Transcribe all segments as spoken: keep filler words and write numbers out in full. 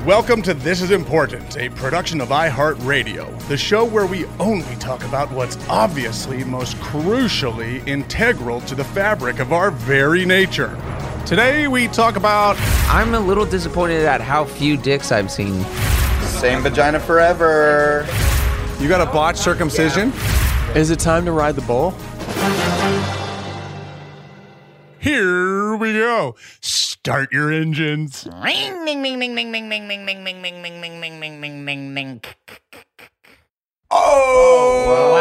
Welcome to This Is Important, a production of iHeartRadio, the show where we only talk about what's obviously most crucially integral to the fabric of our very nature. Today we talk about... I'm a little disappointed at how few dicks I've seen. Same vagina forever. You got a botched circumcision? Is it time to ride the bull? Here we go. Start your engines. Oh!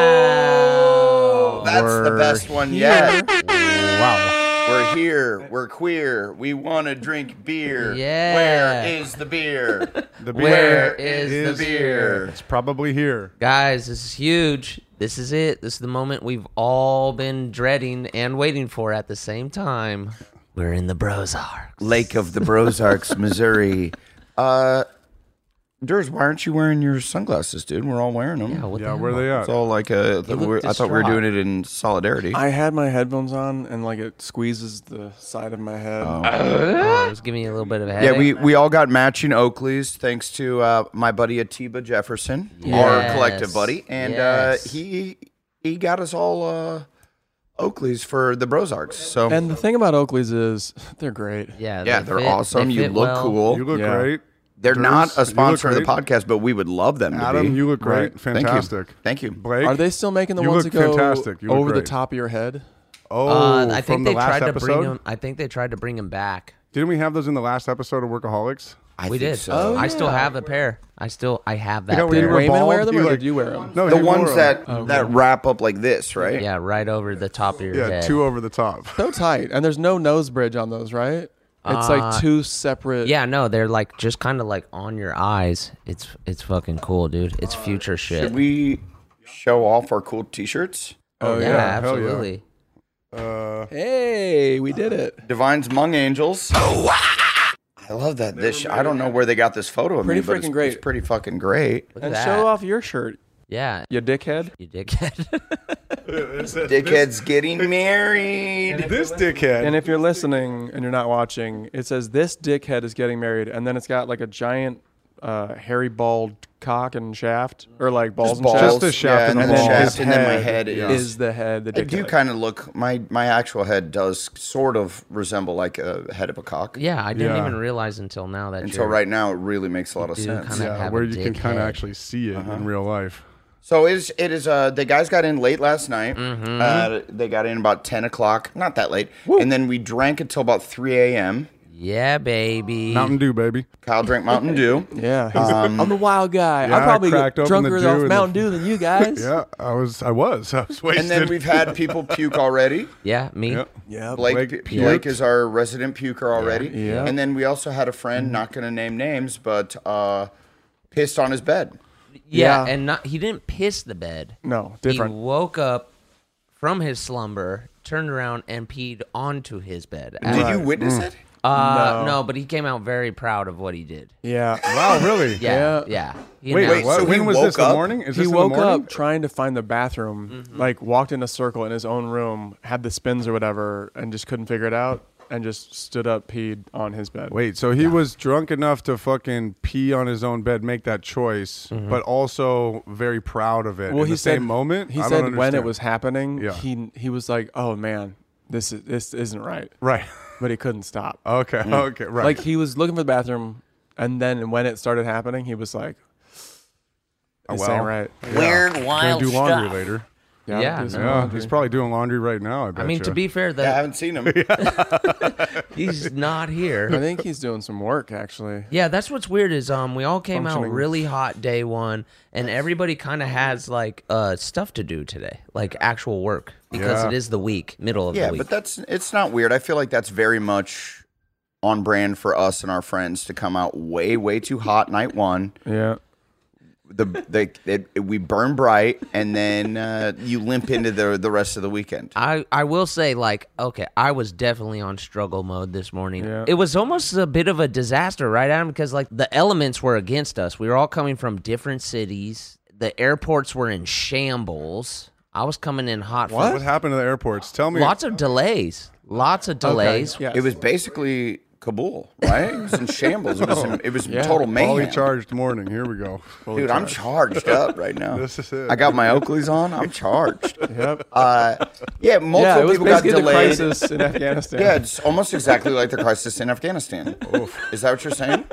Wow. That's We're the best one here. yet. Wow. We're here. We're queer. We want to drink beer. Yeah. Where is the beer? The Where is the beer? It's probably here. Guys, this is huge. This is it. This is the moment we've all been dreading and waiting for at the same time. We're in the Brozarks. Lake of the Brozarks, Missouri. Uh, Durs, why aren't you wearing your sunglasses, dude? We're all wearing them. Yeah, what Yeah, the where hell? they at? It's all like a. You look we're- I thought we were distraught. doing it in solidarity. I had my headphones on and like it squeezes the side of my head. Oh, it was giving you a little bit of a headache. Yeah, we, we all got matching Oakleys thanks to uh, my buddy Atiba Jefferson, our Yes. collective buddy, and Yes. uh, he he got us all uh, Oakleys for the Brozarks. So And the thing about Oakley's is they're great. Yeah, yeah, they they're fit- awesome. they You fit look well. cool. You look Yeah. great. They're Durs, not you a look sponsor of the great. podcast, but we would love them to Adam, be. you look great. Right. Fantastic. Thank you. Blake, Are they still making the You ones look that go fantastic. You look over the great. top of your head? Oh, Uh, I from think the they last tried to episode? bring him. I think they tried to bring him back. Didn't we have those in the last episode of Workaholics? I We think did. so. Oh, I still yeah. have a pair. I still. I have that know, when pair. you Did were Raymond bald, wear them you or like- did you wear them? No, The he wore ones them. that Okay. that wrap up like this, right? Yeah, right over the top of your Yeah, head. two over the top. So tight. And there's no nose bridge on those, right? It's Uh, like two separate. Yeah, no, they're like just kind of like on your eyes. It's it's fucking cool, dude. It's future shit. Should we show off our cool T-shirts? Oh, yeah, yeah. hell yeah. absolutely. Uh, Hey, we did it. Divine's Mung Angels. I love that. This I don't know where they got this photo of Pretty me, but freaking it's, great. it's pretty fucking great. Look at And that. show off your shirt, Yeah, you dickhead. you dickhead. Dickhead's getting married. This dickhead. And if you're listening and you're not watching, it says this dickhead is getting married, and then it's got like a giant, uh, hairy bald cock and shaft, or like balls and Balls, shaft. Just the shaft yeah, and and the then balls. shaft, His and then my head head yeah. is. is the head. The I do dickhead. kind of look. My my actual head does sort of resemble like a head of a cock. Yeah, I didn't Yeah. even realize until now that Until you're, right now, it really makes a lot of do sense. kinda yeah, have a where you can kind dickhead. of actually see it in real life. So it is. It is. Uh, the guys got in late last night. Mm-hmm. Uh, they got in about ten o'clock. Not that late. And then we drank until about three a.m. Yeah, baby. Mountain Dew, baby. Kyle drank Mountain Dew. Yeah, he's, I'm the wild guy. yeah, I'm probably I cracked open drunker the Dew off and Mountain the- Dew than you guys. Yeah, I was. I was. I was wasted. And then we've had people puke already. Yeah, me. Yep. Yeah, Blake, Blake Blake, puked. is our resident puker already. Yeah. And then we also had a friend, not going to name names, but uh, pissed on his bed. Yeah, Yeah. and not he didn't piss the bed. No, He different. woke up from his slumber, turned around, and peed onto his bed. Did you Right. witness it? Uh, No. no. but he came out very proud of what he did. Yeah. Wow, really? Yeah, Yeah. yeah. He Wait, wait. announced- so What, when he was woke this? The up- morning? Is He this in woke the morning? up trying to find the bathroom, like walked in a circle in his own room, had the spins or whatever, and just couldn't figure it out, and just stood up, peed on his bed. Wait, so he was drunk enough to fucking pee on his own bed, make that choice, but also very proud of it. Well, in he the said same moment. He I said don't when it understand. was happening, Yeah. he he was like, "Oh man, this is this isn't right," right. but he couldn't stop. Okay. Okay. Right. Like he was looking for the bathroom, and then when it started happening, he was like, Oh, "This well. ain't right." Weird, Gonna wild do laundry stuff. later. Yeah, do some Yeah, laundry. he's probably doing laundry right now. I bet I mean, you. to be fair, Yeah, I that haven't seen him. he's not here. I think he's doing some work actually. Yeah, that's what's weird is um we all came out Functioning. really hot day one, and everybody kind of has like uh stuff to do today, like actual work because Yeah. it is the week, middle of Yeah, the week. but that's it's not weird. I feel like that's very much on brand for us and our friends to come out way, way too hot night one. Yeah. The they, it, we burn bright, and then uh, you limp into the the rest of the weekend. I, I will say, like, okay, I was definitely on struggle mode this morning. Yeah. It was almost a bit of a disaster, right, Adam? Because, like, the elements were against us. We were all coming from different cities. The airports were in shambles. I was coming in hot. what? For What happened to the airports? Tell me. Lots of delays. Lots of delays. Yes. It was basically Kabul, right? It was in shambles. It was in, it was Yeah. total mayhem. Fully charged morning. Here we go. Dude, I'm charged up right now. This is it. I got my Oakleys on. I'm charged. Yep. Uh, yeah, multiple Yeah, it was people got basically the delayed. crisis in Afghanistan. Yeah, it's almost exactly like the crisis in Afghanistan. Is that what you're saying?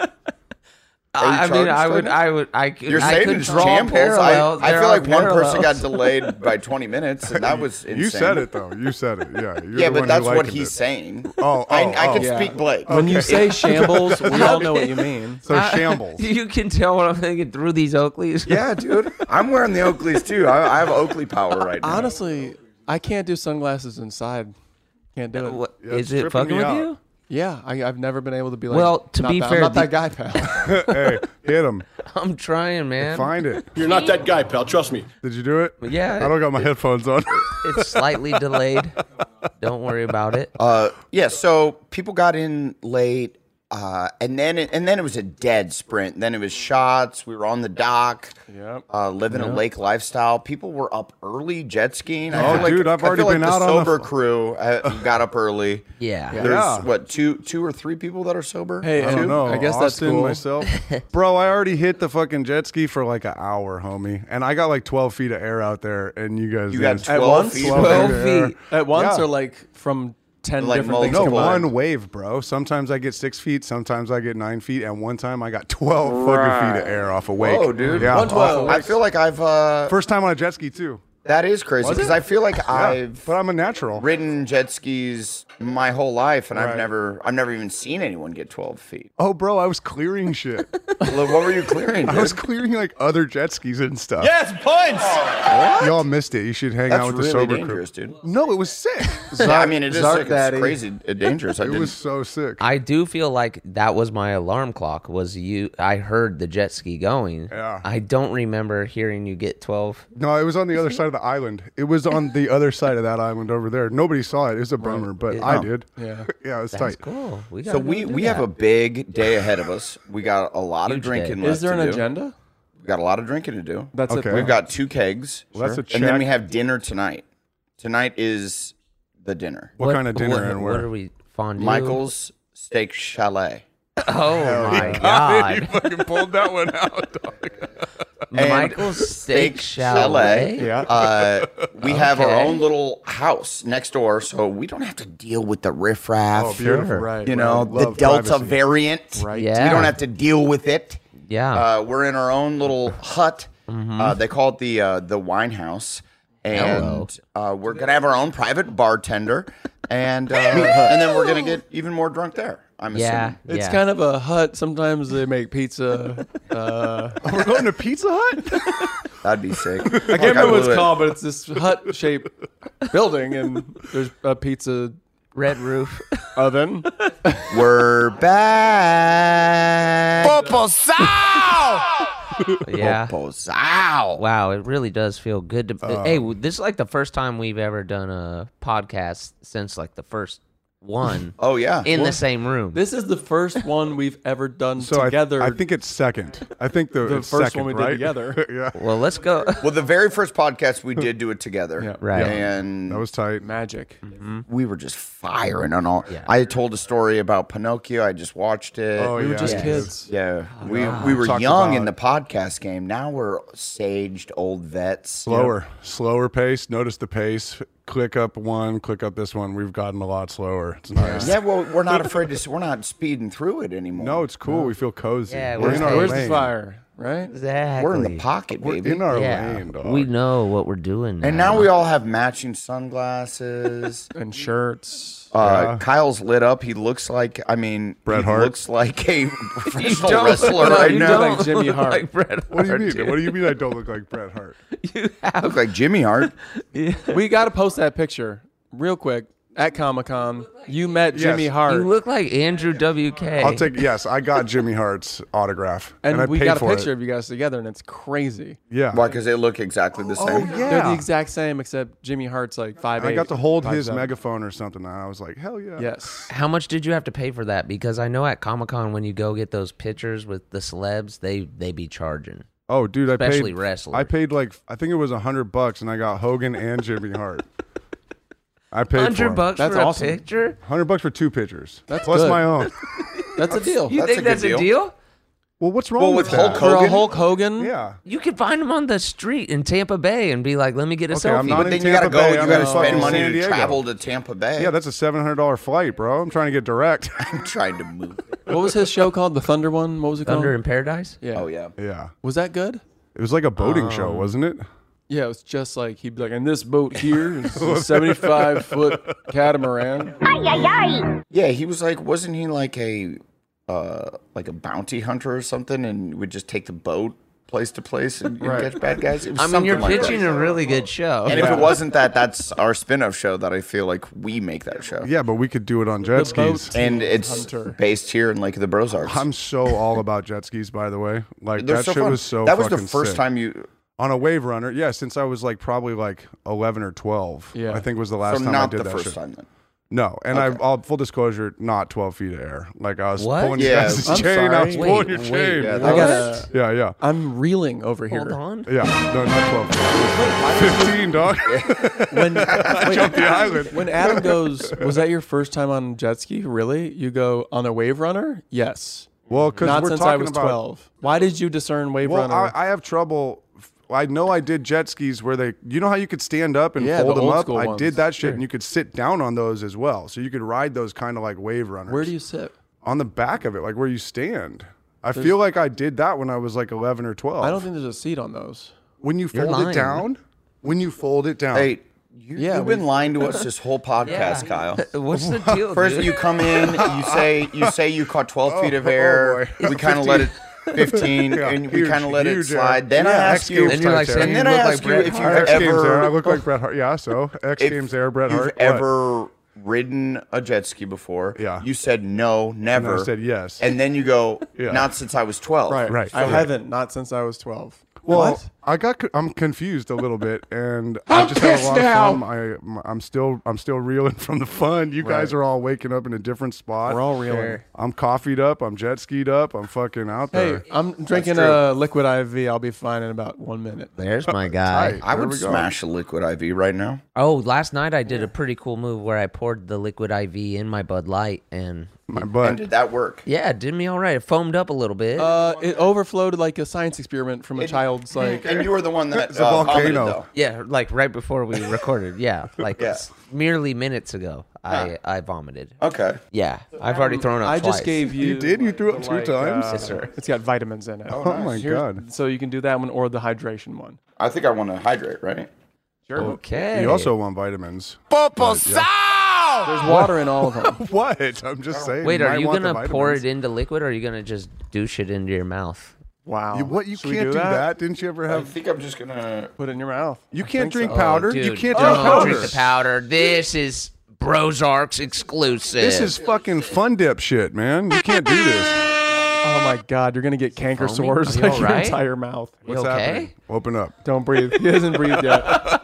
Are you I, I mean, charged I would, right now? I would, I could, You're I saying could it's draw shambles. parallels. I, I There feel are like one person got parallels. delayed by twenty minutes, and that was insane. You said it though. You said it. Yeah. You're Yeah, the but one that's who what likened he's it. saying. Oh, I, oh, I oh. can Yeah. speak Blake. When you say shambles, we all know what you mean. So shambles. You can tell what I'm thinking through these Oakleys. Yeah, dude. I'm wearing the Oakleys too. I, I have Oakley power right now. Honestly, I can't do sunglasses inside. Can't do it. What, Yeah, is it's it tripping fucking me with out. you? Yeah, I, I've never been able to be like. Well, to not be that, fair, I'm not the- that guy, pal. Hey, hit him. I'm trying, man. Find it. You're not that guy, pal. Trust me. Did you do it? Yeah. I don't got my headphones on. It's slightly delayed. Don't worry about it. Uh, yeah, so people got in late, uh, and then it, and then it was a dead sprint. Then it was shots. We were on the dock, Yep. uh, living a lake lifestyle. People were up early jet skiing. I Oh, feel like, dude, I've I already feel been like out the on the sober f- crew uh, got up early. Yeah. There's Yeah. what two two or three people that are sober. Hey, I and don't know. I guess that's Austin, cool. myself. Bro, I already hit the fucking jet ski for like an hour, homie. And I got like twelve feet of air out there, and you guys You got didn't. At twelve once? feet. twelve twelve of air. feet. At once, Yeah. or like from ten Like different things No, multiple- combined? one wave, bro. Sometimes I get six feet, sometimes I get nine feet, and one time I got twelve fucking feet of air off a wake. Whoa, dude. Yeah, one twelve. off a I wake. feel like I've uh, First time on a jet ski too. that is crazy because I feel like Yeah, I've but I'm a natural. ridden jet skis my whole life, and I've Right. never I've never even seen anyone get twelve feet. Oh, bro, I was clearing shit. Well, what were you clearing? I was dude? clearing like other jet skis and stuff. Yes, points. Y'all missed it. You should hang That's out with the really sober dangerous, crew. dude. No, it was sick. Yeah, I mean, it is Zark sick. It's Daddy. crazy, uh, dangerous. I It didn't. was so sick. I do feel like that was my alarm clock. Was you? I heard the jet ski going. Yeah. I don't remember hearing you get twelve. No, it was on the other side of the island. It was on the other side of that island over there. Nobody saw it. It was a bummer, but I did. Yeah. Yeah, it was That's tight. cool. We So gotta we go do we have that. a big day ahead of us. We got a lot Huge of drinking day. left Is there to an do. agenda? We got a lot of drinking to do. That's Okay. it. We've got two kegs. Well, that's a And then check. we have dinner tonight. Tonight is the dinner. What, kind of dinner what, and What where? are we fondue? Michael's Steak Chalet. Oh my you god! fucking pulled that one out. dog. Michael's Steak Chalet. Chalet. Yeah. Uh, we have our Okay. own little house next door, so we don't have to deal with the riffraff. Oh, beautiful. Sure. Right. You know, Right. the Love Delta privacy. variant. Right. Yeah. We don't have to deal with it. Yeah. Uh, we're in our own little hut. Mm-hmm. Uh, they call it the uh, the wine house, Hello. and uh, we're gonna have our own private bartender, and uh, and then we're gonna get even more drunk there. I'm yeah. assuming. It's yeah. kind of a hut. Sometimes they make pizza. Uh, We're going to Pizza Hut? That'd be sick. I can't remember what it's called, but it's this hut-shaped building, and there's a pizza red roof. oven. We're back. yeah. Posao. Wow, it really does feel good to. hey, w- this is like the first time we've ever done a podcast since like the first one Oh yeah. in the same room. This is the first one we've ever done So I, together. I think it's second. I think the, The it's first second, one we did right? together. yeah. well, let's go. well, the very first podcast we did do it together. Yeah. Right. And That was tight. magic. we were just firing on all. Yeah. I told a story about Pinocchio. I just watched it. Oh, We were yeah. just Yes. kids. Yeah, we we were Talked young in about- the podcast game. Now we're saged old vets. Slower, slower pace. Notice the pace. Click up one, click up this one. We've gotten a lot slower. It's nice. Yeah, well, we're not afraid to. We're not speeding through it anymore. No, it's cool. We feel cozy. Yeah, we're where's in our the- Where's lane. the fire? Right? Exactly. we're in the pocket, We're baby. in our Yeah. lane, dog. We know what we're doing. and now we all have matching sunglasses. And shirts. Uh, Kyle's lit up. He looks like. I mean, Bret he Hart? looks like a professional don't wrestler look right you now. don't. like Jimmy Hart. Like Bret What do you Hart, mean? dude. What do you mean I don't look like Bret Hart? You I have look like Jimmy Hart. We got to post that picture real quick at Comic Con. You met Jimmy Yes. Hart. You look like Andrew W K. I'll take yes. I got Jimmy Hart's autograph, and, and, I we paid got a for picture it. of you guys together, and it's crazy. Yeah. Why? Because they look exactly the Oh same. yeah. They're the exact same, except Jimmy Hart's like five. I got to hold his megaphone. megaphone or something, and I was like, hell yeah. Yes. How much did you have to pay for that? Because I know at Comic Con when you go get those pictures with the celebs, they they be charging. Oh, dude, I Especially paid. wrestlers. I paid like I think it was a hundred bucks, and I got Hogan and Jimmy Hart. I paid for Hundred them. bucks That's for awesome. a picture? Hundred bucks for two pictures. That's plus good. my own. That's a deal. You That's think a good that's deal. a deal? Well, what's wrong Well, with, with that? Hulk For a Hogan? Hulk Hogan? Yeah. You could find him on the street in Tampa Bay and be like, "Let me get a Okay, selfie." I'm not But in then you gotta Tampa go. Bay, You I'm gotta in fucking spend money San to Diego. travel to Tampa Bay. Yeah, that's a seven hundred dollar flight, bro. I'm trying to get direct. I'm trying to move. What was his show called? The Thunder one? What was it called? Thunder in Paradise? Yeah. Oh yeah. yeah. Was that good? It was like a boating Um, show, wasn't it? Yeah, it was just like he'd be like, "And this boat here is a seventy-five foot catamaran." Yeah, he was like, wasn't he like a uh, like a bounty hunter or something, and would just take the boat place to place and, and Right. catch bad guys? It was I mean, something you're like pitching that. a really good show. And if it wasn't that, that's our spin-off show that I feel like we make that show. Yeah, but we could do it on jet The boat skis. And it's Hunter. based here in Lake of the Brozarks. I'm so all about jet skis, by the way. Like They're that so shit fun. was so. That was the fucking first sick. time you. on a wave runner. Yeah, since I was like probably like eleven or twelve. Yeah. I think was the last So time I not did the that first shit. time then. No, and Okay. I, I'll full disclosure, not twelve feet of air. Like I was What? pulling your Yeah. guys' I'm chain. I was sorry. pulling Wait, your wait. chain. Yeah, I that gotta. yeah, yeah, I'm reeling over here. Hold on. yeah. No, not twelve feet. Fifteen, dog. When wait, Jumped the island. when Adam goes, was that your first time on jet ski? Really? You go on a wave runner? Yes. Well, because Not we're since talking I was about. twelve. Why did you discern wave Well, runner? I, I have trouble. I know I did jet skis where they, you know how you could stand up and Yeah, fold the them old up. school I ones. did that shit, Sure. and you could sit down on those as well. So you could ride those kind of like wave runners. Where do you sit? On the back of it, like where you stand. I feel like I did that when I was like eleven or twelve. I don't think there's a seat on those. When you You're fold lying. it down, when you fold it down. Hey, you, Yeah, you've been we- lying to us this whole podcast, Kyle. What's the deal? First, dude? you come in, you say you say you caught twelve feet of air. oh boy. we kind of let it fifteen, Yeah, and we huge, kind of let it huge, slide. yeah. Then I Yeah, ask X you, Games Then you're like type saying and air. then I look ask like you Bret if you've Hart. X Games air. I ever look like Bret Hart. Yeah, so X if Games air, Bret you've Hart. What? ever ridden a jet ski before. Yeah. You said no, never. And I said yes. And then you go, Yeah. not since I was twelve. Right. Right. I Right. haven't. Not since I was twelve. Well, What? I got co- I'm confused a little bit, and I just had a lot of fun. I I'm still I'm still reeling from the fun. You guys Right. are all waking up in a different spot. We're all reeling. I'm coffeeed up. I'm jet skied up. I'm fucking out Hey, there. I'm drinking true. a liquid I V. I'll be fine in about one minute. There's my guy. Tight. I There would we go. smash a liquid I V right now. Oh, last night I did a pretty cool move where I poured the liquid I V in my Bud Light, and My And butt. did that work? yeah, it did me all right. It foamed up a little bit. Uh, it overflowed like a science experiment from a child's like. And you were the one that It's a uh, vomited, volcano. though. yeah, like right before we recorded. Yeah, like Yeah. s- merely minutes ago, I I vomited. Okay. Yeah, I've already thrown up. I just twice. gave you. You did? You threw up two like, times? uh, Yes, sir. It's got vitamins in it. Oh my Here- god. So you can do that one or the hydration one. I think I want to hydrate, right? Sure. Okay. You also want vitamins. There's water in all of them. What? I'm just saying. Wait, you are might you want the gonna pour vitamins. it into liquid, or are you gonna just douche it into your mouth? Wow. You, what? You Should we can't do do that? that? Didn't you ever I have? think I'm just gonna. Put it in your mouth. You I can't think drink so. powder. You Dude, can't don't drink powder. drink the powder. This is Brozarks exclusive. This is fucking fun dip shit, man. You can't do this. Oh my God, you're gonna get canker foamy? sores Are you like your alright? entire mouth. You What's okay? happening? Open up. Don't breathe. He hasn't breathed yet.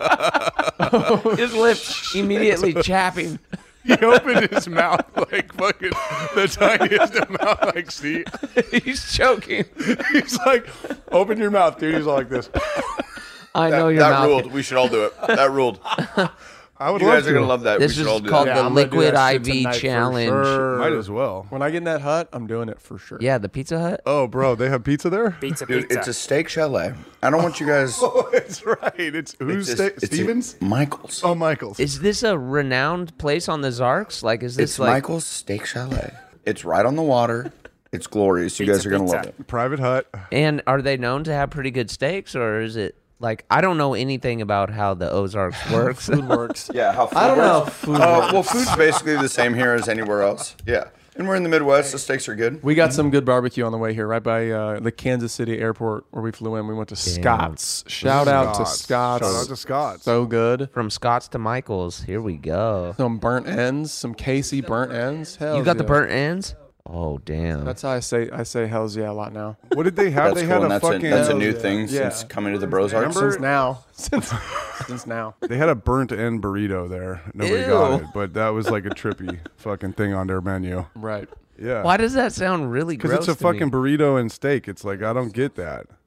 His lips immediately chapping. He opened his mouth like fucking the tiniest amount. Like, see, He's choking. he's like, open your mouth, dude. He's all like this. I That, know your that mouth. ruled. We should all do it. That ruled. I would You love guys to. are gonna love that. This we should is all do called that. Yeah, the I'm gonna do Liquid that I shit V tonight for Challenge. sure. Might as well. When I get in that hut, I'm doing it for sure. Yeah, the Pizza Hut. Oh, bro, they have pizza there. Pizza, Dude, pizza. it's a steak chalet. I don't want you guys. Oh, it's right. It's who's it's a- sta- it's a- Stevens? Michaels. Oh, Michaels. Is this a renowned place on the Zarks? Like, is this It's like? Michael's Steak Chalet. It's right on the water. It's glorious. You Pizza, guys are gonna pizza. love it. Private hut. And are they known to have pretty good steaks, or is it like I don't know anything about how the Ozarks works? Food works. Yeah, how food I don't know how works. food Uh, works. well, food's basically the same here as anywhere else. Yeah, and we're in the Midwest. The steaks are good. We got some good barbecue on the way here, right by uh, the Kansas City airport where we flew in. We went to Scott's. Shout out to Scott's. Shout out to Scott's. So good. From Scott's to Michael's. Here we go. Some burnt ends, some Casey burnt ends. Hell You got the yeah. burnt ends? Oh damn. That's how I say I say hells yeah a lot now. What did they have? That's they cool. had And a that's, a, fucking. that's a new Yeah. thing Yeah. since coming to the Brozarks. Remember- Since now, since since now. They had a burnt end burrito there. Nobody Ew. got it, but that was like a trippy fucking thing on their menu. Right. Yeah. Why does that sound really gross? Because it's a to me? fucking burrito and steak. It's like I don't get that.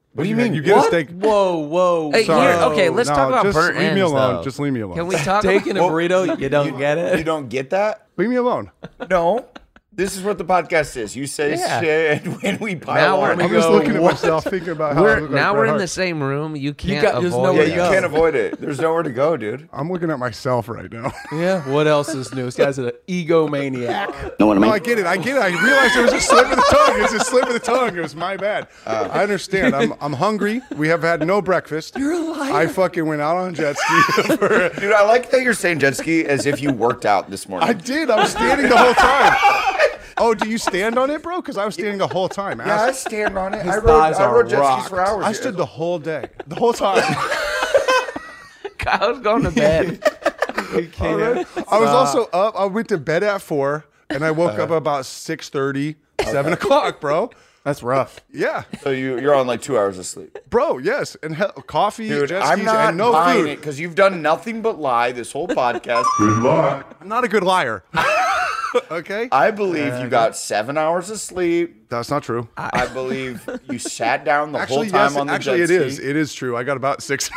What do you mean? You get What? a steak. Whoa, whoa. Hey, Sorry. here, okay, let's No, talk about just burnt leave me ends, alone. though. Just leave me alone. Can we talk Taking a about... burrito, you don't get You it. don't get that? Leave me alone. No. This is what the podcast is. You say Yeah. shit, and when we pile Now we're- on, I'm we just go, looking at "What?" myself, thinking about how I We're, look now like we're Bret in the Hart. same room. You can't got- there's avoid nowhere Yeah, to you go. can't avoid it. There's nowhere to go, dude. I'm looking at myself right now. Yeah, what else is new? This guy's an egomaniac. Know what I No, mean? I get it. I get it. I realized it was a slip of the tongue. It's a slip of the tongue. It was my bad. I understand. I'm I'm hungry. We have had no breakfast. You're a liar. I fucking went out on a jet ski. For, Dude, I like that you're saying jet ski as if you worked out this morning. I did. I was standing the whole time. Oh, do you stand on it, bro? Because I was standing the whole time. yeah, I Ask- stand on it. His I rode, thighs I are rode jet skis rocked. for hours. I stood the whole day, the whole time. Kyle's going to bed. All right. I was also up. I went to bed at four, and I woke up about six thirty, seven o'clock, bro. That's rough. Yeah, So you, you're on like two hours of sleep. bro. Yes, and hell, coffee, Dude, jet I'm skis, not and no buying food. it because you've done nothing but lie this whole podcast. I'm not a good liar. Okay, I believe you got seven hours of sleep. that's not true. I believe you sat down the Actually, whole time yes. on the Actually, jet it ski. is. It is true. I got about six.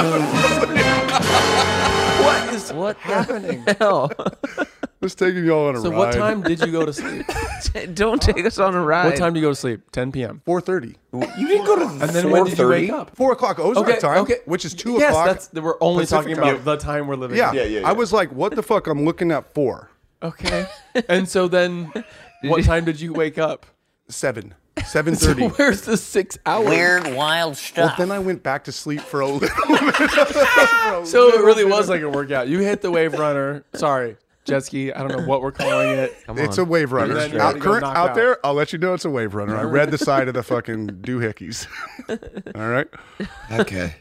What is What happening? the hell? Just taking y'all on a So ride. what time did you go to sleep? Don't take us on a ride. What time do you go to sleep? ten p.m. Four thirty. You didn't go to And then when did you wake up? Four o'clock Ozark Okay, time, okay. which is two yes, o'clock. that's we're only Pacific talking time. about the time we're living Yeah. in. Yeah, yeah, yeah. I was like, what the fuck? I'm looking at four. Okay. And so then what time did you wake up? Seven. Seven So thirty. where's the six hours? Weird, wild Well, stuff. then I went back to sleep for a little bit. For a So it little really bit. was like a workout. You hit the wave runner. Sorry, jet ski. I don't know what we're calling it. Come It's on. a wave runner. And then you Out, had to go current knock out out. there, I'll let you know it's a wave runner. I read the side of the fucking doohickeys. All right. Okay.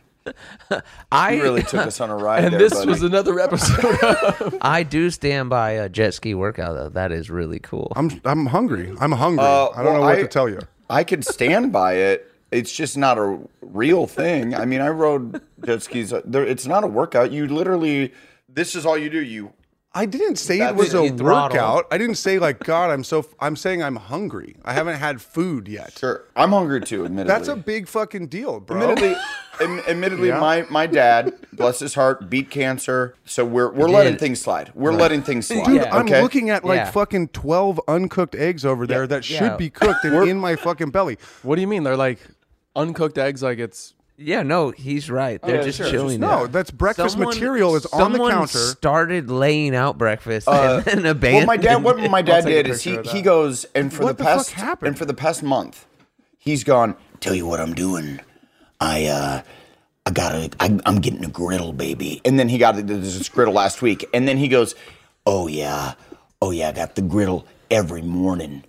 I You really took us on a ride And there, this buddy. was another episode of I do stand by a jet ski workout though. That is really cool. I'm I'm hungry. I'm hungry. Uh, I don't well, know what I- to tell you. I could stand by it. It's just not a real thing. I mean, I rode jet skis. There, it's not a workout. You literally, this is all you do. You I didn't say it That's was it. a You throttle. workout. I didn't say like God. I'm so. I'm saying I'm hungry. I haven't had food yet. sure. I'm hungry too. Admittedly, That's a big fucking deal, bro. Admittedly, am- admittedly, Yeah. my my dad, bless his heart, beat cancer. So we're we're He letting did. things slide. We're letting things slide. Dude, Yeah. I'm okay? looking at like Yeah. fucking twelve uncooked eggs over there that should Yeah. be cooked and in my fucking belly. What do you mean? They're like uncooked eggs, like it's Yeah, no, he's right. They're yeah, just sure. chilling. No, there. that's breakfast Someone- material is on the someone counter. started laying out breakfast Uh, and then Well, abandoned. my dad, what my dad take a did is he picture of he that. goes and for What the the fuck past happened? and for the past month, he's gone. Tell you what I'm doing. I uh, I got a. I, I'm getting a griddle, baby. And then he got this griddle last week, and then he goes, oh yeah, oh yeah, I got the griddle every morning.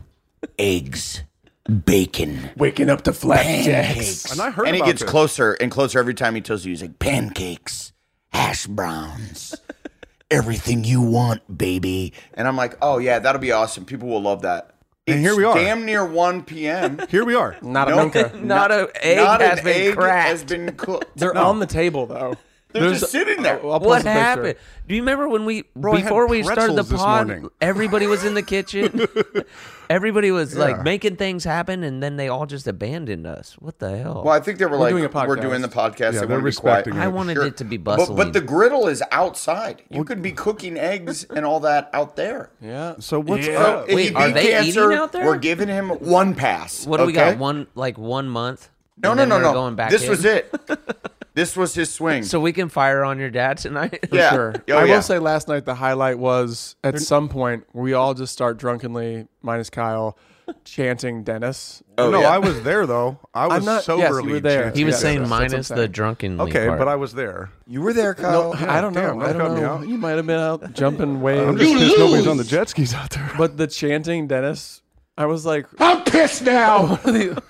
Eggs, bacon, waking up to flapjacks. pancakes. And I heard and he about gets this. closer and closer every time he tells you. He's like pancakes, hash browns, everything you want, baby. And I'm like, oh yeah, that'll be awesome. People will love that. And It's here we are. damn near one p.m. Here we are. Not a No. nunca. Not a egg Not has an been egg cracked. has been cooked. They're on the table though. They're just sitting there. I'll post What a picture. happened? Do you remember when we I had before we started the pretzels this pod? morning. Everybody was in the kitchen. Everybody was Yeah. like making things happen, and then they all just abandoned us. What the hell? Well, I think they were like, doing a we're podcast. doing the podcast. Yeah, they they're want to be quiet. respecting I it. wanted Sure. it to be But, bustling. but the griddle is outside. You could be cooking eggs and all that out there. Yeah. So what's Yeah. up? If Wait, he are beat they cancer, eating out there? We're giving him one pass. what do we okay? got? One like one month? No, and no, then no, we're no. Going back this in? was it. This was his swing. So we can fire on your dad tonight. yeah. Sure. Oh, I yeah. will say last night the highlight was at some point we all just start drunkenly, minus Kyle, chanting Dennis. Oh, no, yeah. I was there though. I was I'm not- yes, soberly. you were there. chanting He was Yes, saying that's what I'm minus the saying. drunken. Okay, but I was there. You were there, Kyle. I don't know. damn, I that cut don't me know. out. You might have been out jumping waves. I'm just pissed nobody's on the jet skis out there. But the chanting Dennis, I was like, I'm pissed now. what are the-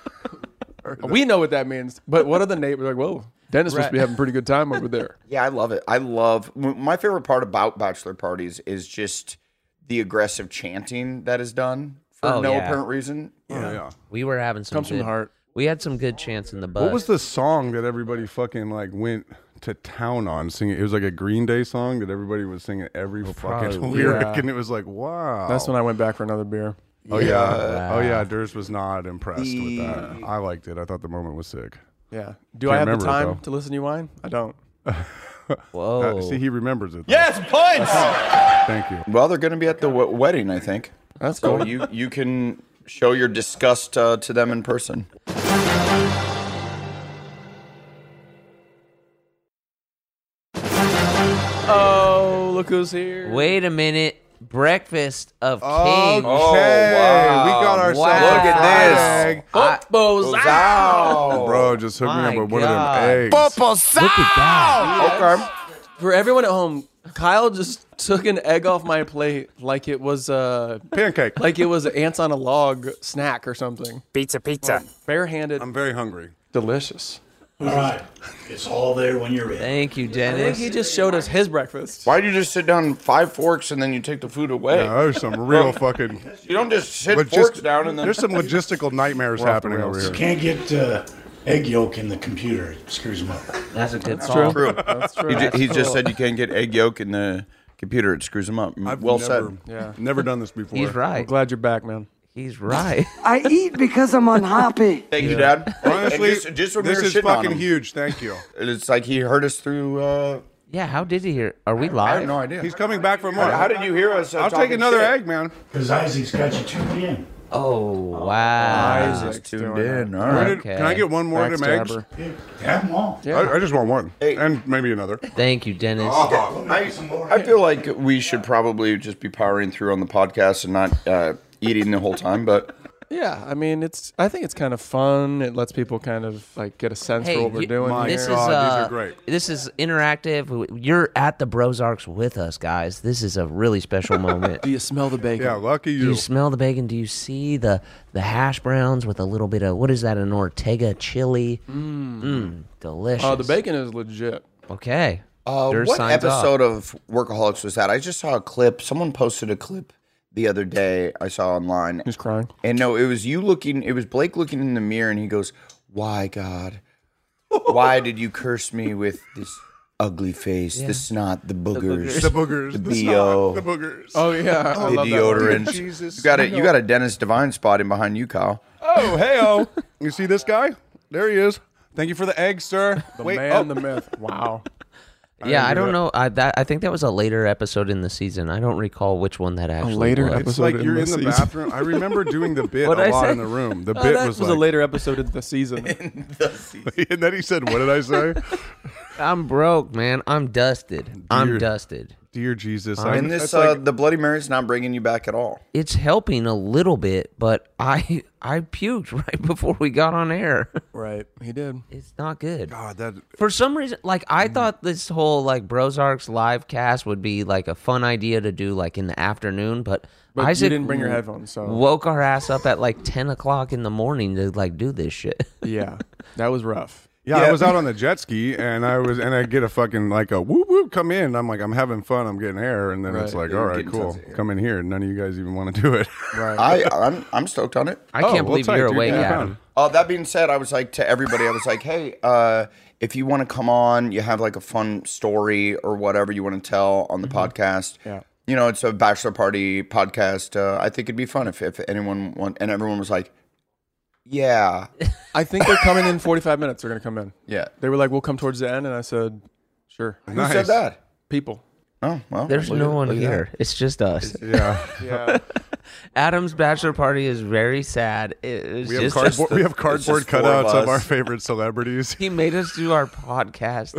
we know what that means. But what are the neighbors like? Whoa, Dennis must Right. be having a pretty good time over there. Yeah, I love it. I love my favorite part about bachelor parties is just the aggressive chanting that is done for Oh, no yeah. apparent reason. Oh, yeah. we were having some Comes from good- the heart. We had some good chants in the bus. What was the song that everybody fucking like went to town on singing? It was like a Green Day song that everybody was singing every fucking probably, lyric, yeah. and it was like, wow. That's when I went back for another beer. Oh yeah, Wow. oh yeah. Durs was not impressed with that. I liked it. I thought the moment was sick. Yeah. Do Can't I have the remember it, time though. to listen to you whine? I don't. Whoa. Uh, see, he remembers it. Yes, points. Thank you. Well, they're going to be at the w- wedding, I think. That's So cool. you you can show your disgust uh, to them in person. Oh, look who's here. Wait a minute. Breakfast of Okay, Kings. Oh, we wow. got ourselves Wow. Look a at fried this. egg. I- Wow. Bro, just hook me My up with one of God. them eggs. Look at that. Okay. For everyone at home, Kyle just took an egg off my plate like it was uh Pancake. like it was ants on a log snack or something. Pizza, pizza. Barehanded. I'm very hungry. Delicious. All right. It's all there when you're ready. Thank you, I think Dennis. he just showed us his breakfast. Why'd you just sit down five forks and then you take the food away? Yeah, there's some real fucking You don't just sit logis- forks down and then. There's some logistical nightmares We're off the happening over rails. here. Can't get uh, egg yolk in the computer. It screws them up. That's a good call. True. That's true. He, ju- he just Cool. said you can't get egg yolk in the computer. It screws them up. I've well never, said. Yeah. Never done this before. He's I'm right. glad you're back, man. He's right. I eat because I'm unhappy. Thank you, Dad. Honestly, And just, just from this here is shitting on fucking him. huge. Thank you. It's like he heard us through. Uh, Yeah, how did he hear? Are we I live? have no idea. He's coming back for more. How, how did you hear us? Uh, I'll take talking another shit? egg, man. Because Isaac's got you tuned in. Oh, wow. Isaac's tuned doing in. that. All Where right. did- Okay. Can I get one more of them eggs? Backstabber. Yeah, have them all. Yeah. I, I just want one. Hey. And maybe another. Thank you, Dennis. I, I feel like we should probably just be powering through on the podcast and not uh, eating the whole time, but Yeah, I mean, it's. I think it's kind of fun. It lets people kind of like get a sense Hey, for what we're you- doing. my This here. is God, these uh, are great. This is interactive. You're at the Brozarks with us, guys. This is a really special moment. Do you smell the bacon? Yeah, lucky Do you. you smell the bacon? Do you see the the hash browns with a little bit of what is that? An Ortega chili. Mmm, delicious. Oh, the bacon is legit. Okay. Uh, There's what signs off. episode of Workaholics was that? I just saw a clip. Someone posted a clip the other day I saw online. He's crying. And no, it was you looking, it was Blake looking in the mirror and he goes, "Why, God? Why did you curse me with this ugly face, the snot, the boogers, The boogers. the the B snot, O, The boogers. Oh yeah, I the love that one. deodorant? Jesus. You got a, you got a Dennis Devine spotting behind you, Kyle. Oh, hey-oh. You see this guy? There he is. Thank you for the egg, sir. The Wait, man, oh. the myth. Wow. Yeah, I do don't that. know. I that I think that was a later episode in the season. I don't recall which one that actually later was. episode? It's like in you're the in the season. bathroom. I remember doing the bit a What'd I lot say? in the room. The Oh, bit that was was, like, a later episode of the season. and then he said, "What did I say?" I'm broke, man. I'm dusted. I'm Dear- dusted. Dear Jesus, I, And this, that's uh, like, the Bloody Mary's not bringing you back at all. It's helping a little bit, but I I puked right before we got on air. Right, he did. It's not good. God, that For some reason, like I thought this whole like Brozarks live cast would be like a fun idea to do like in the afternoon, but, But Isaac you didn't bring your headphones, so woke our ass up at like ten o'clock in the morning to like do this shit. yeah, that was rough. Yeah, Yeah. I was out on the jet ski and I was and I get a fucking like a whoop whoop come in. I'm like, I'm having fun, I'm getting air, and then it's Right. like, Yeah, all you're right, getting cool. tons of air. Come in here. None of you guys even want to do it. Right. I, I'm, I'm stoked on it. I Oh, can't well, believe tight, you're dude. awake, Yeah, Adam. Uh, that being said, I was like to everybody, I was like, hey, uh, if you want to come on, you have like a fun story or whatever you want to tell on the podcast. Yeah. You know, it's a bachelor party podcast. Uh, I think it'd be fun if, if anyone want, and everyone was like, yeah, I think they're coming in forty-five minutes. They're gonna come in. yeah. They were like, "We'll come towards the end," and I said, "Sure." Who Nice. said that? People. Oh, well. There's look no at- one look at here. It's just us. Yeah. Yeah. Adam's bachelor party is very sad. It was We have just cardboard, we have cardboard just four of cutouts of, us. our favorite celebrities. he made us do our podcast.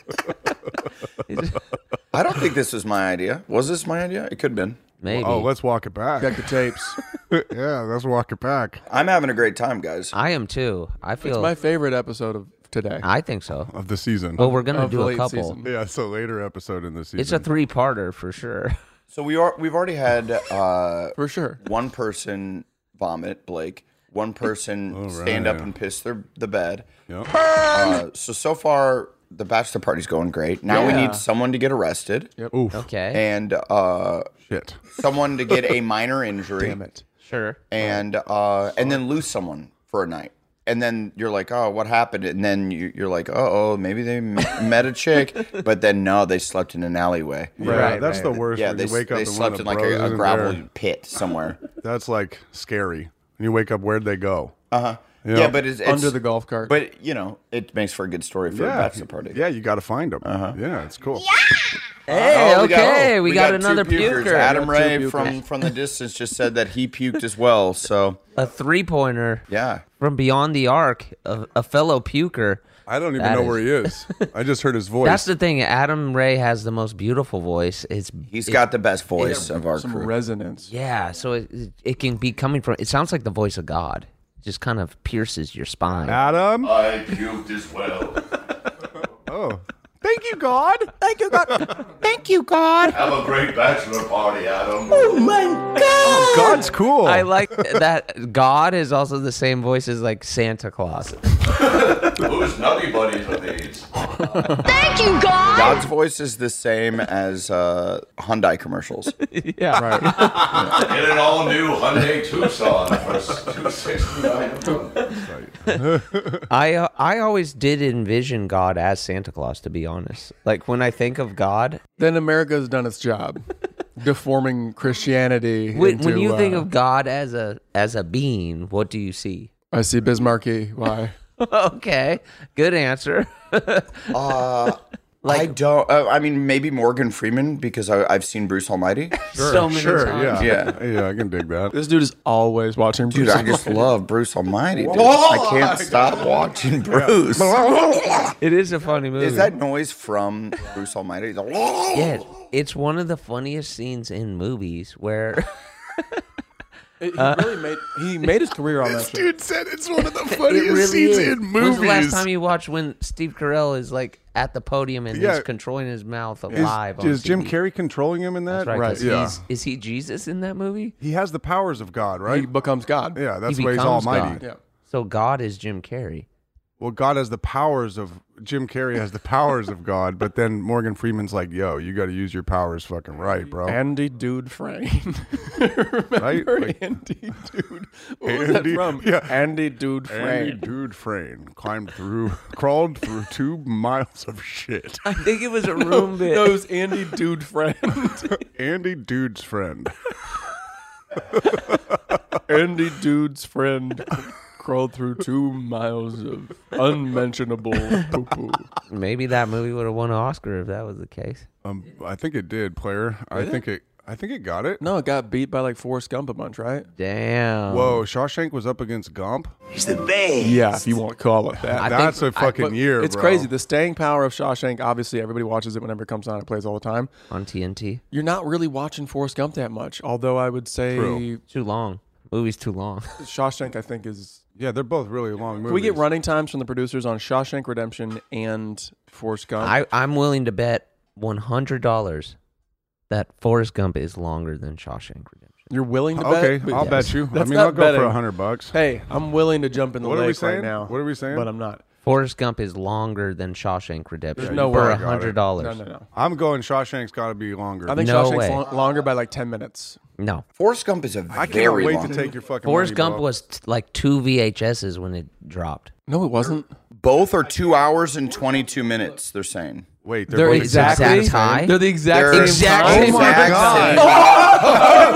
I don't think this was my idea. Was this my idea? It could have been. Maybe. Oh, let's walk it back. Check the tapes. Yeah, let's walk it back. I'm having a great time, guys. I am too. I It's feel. my favorite episode of today. I think so. Of the season. Well, we're gonna Of do the a late couple. season. Yeah, it's a later episode in the season. It's a three-parter for sure. So we are, we've already had uh, For sure. one person vomit, Blake. One person All stand up right. and piss their the bed. Yep. Uh, so so far, the bachelor party's going great. Now we Yeah. need someone to get arrested Oof. Okay. and uh, Shit. someone to get a minor injury. Damn it. Sure. And uh, and then lose someone for a night. And then you're like, oh, what happened? And then you, you're like, oh, maybe they m- met a chick, but then no, they slept in an alleyway. Yeah, Right, that's right. the worst. Yeah, when they, you wake up they and one slept of in the like bros a, a isn't gravel there. pit somewhere. That's like scary. And you wake up, where'd they go? Uh huh. You know? Yeah, but it's, it's Under the golf cart. But you know, it makes for a good story for a yeah, bachelor party. yeah, you got to find them. Uh-huh. Yeah, it's cool. Hey, Oh, we got- okay, oh, we, got, two another pukers. puker. Adam We got two Ray pukers. from from the distance just said that he puked as well. So A three pointer yeah, from beyond the arc, a, a fellow puker. I don't even That know is- where he is. I just heard his voice. That's the thing. Adam Ray has the most beautiful voice. It's he's it- got the best voice of our Some crew. resonance. yeah. So it, it it can be coming from. It sounds like the voice of God. It just kind of pierces your spine. Adam. I puked as well. Oh, thank you, God. Thank you, God. Thank you, God. Have a great bachelor party, Adam. God's cool. I like that. God is also the same voice as like Santa Claus. Who's nutty buddies with these? Thank you, God. God's voice is the same as uh, Hyundai commercials. Yeah. Right. Get an all new Hyundai Tucson for two sixty-nine. I uh, I always did envision God as Santa Claus. To be honest, like when I think of God, Then America's done its job, deforming Christianity. when, into, when you think uh, of God as a as a being, what do you see? I see Bismarcky. Why? Okay, good answer. Uh, I don't. Uh, I mean, maybe Morgan Freeman because I, I've seen Bruce Almighty. so many sure, times. yeah. Yeah. Yeah, I can dig that. This dude is always watching. Dude, Bruce I just Almighty. love Bruce Almighty. Dude. I can't stop watching Bruce. It is a funny movie. Is that noise from Bruce Almighty? He's like, Yeah, it's one of the funniest scenes in movies where He really made he made his career on that shit. Dude said it's one of the it funniest really scenes is. in movies. When's the last time you watched when Steve Carell is like at the podium and Yeah. he's controlling his mouth is, live? on is Jim T V? Carrey controlling him in that? That's right. 'cause Yeah. he's- Is he Jesus in that movie? He has the powers of God, right? He becomes God. yeah, that's He why he's becomes almighty. God. Yeah. So God is Jim Carrey. Well, God has the powers of Jim Carrey has the powers of God, but then Morgan Freeman's like, "Yo, you got to use your powers fucking right, bro." Andy Dude Frame. Remember Right? Like- Andy Dude? What was that Andy- from? yeah. Andy Dude Frame. Andy Dude Frame climbed through, crawled through two miles of shit. I think it was a room bit. No, it was Andy Dude Friend. Andy Dude's friend. Andy Dude's friend crawled through two miles of unmentionable poo-poo. Maybe that movie would have won an Oscar if that was the case. Um, I think it did, player. I think it. I think it got it. No, it got beat by like Forrest Gump a bunch, right? Damn. Whoa, Shawshank was up against Gump. He's the best. Yeah, if you want to call it that. I That's think- a fucking But year. It's bro. crazy. The staying power of Shawshank, obviously, everybody watches it whenever it comes on. It plays all the time. On T N T. You're not really watching Forrest Gump that much, although I would say True. Too long. Movie's too long. Shawshank, I think, is. Yeah, they're both really long movies. Can we get running times from the producers on Shawshank Redemption and Forrest Gump? I, I'm willing to bet one hundred dollars that Forrest Gump is longer than Shawshank Redemption. You're willing to bet? Okay, But I'll yes. bet you. I That's mean, not I'll go betting. for a hundred bucks. Hey, I'm willing to jump in the What are we lake saying? right now. What are we saying? But I'm not. Forrest Gump is longer than Shawshank Redemption There's no for way I a got it. hundred dollars. No, no, no. I'm going. Shawshank's got to be longer. I think No Shawshank's way. lo- longer by like ten minutes. No. Forrest Gump is a I very cannot wait long. to take your fucking. Forrest money, Gump bro. was t- like two V H S's when it dropped. No, it wasn't. Both are two hours and twenty-two minutes. They're saying. Wait, they're, They're both exactly. exact tie? They're the exact They're same exact time. same Oh my Exact God. same.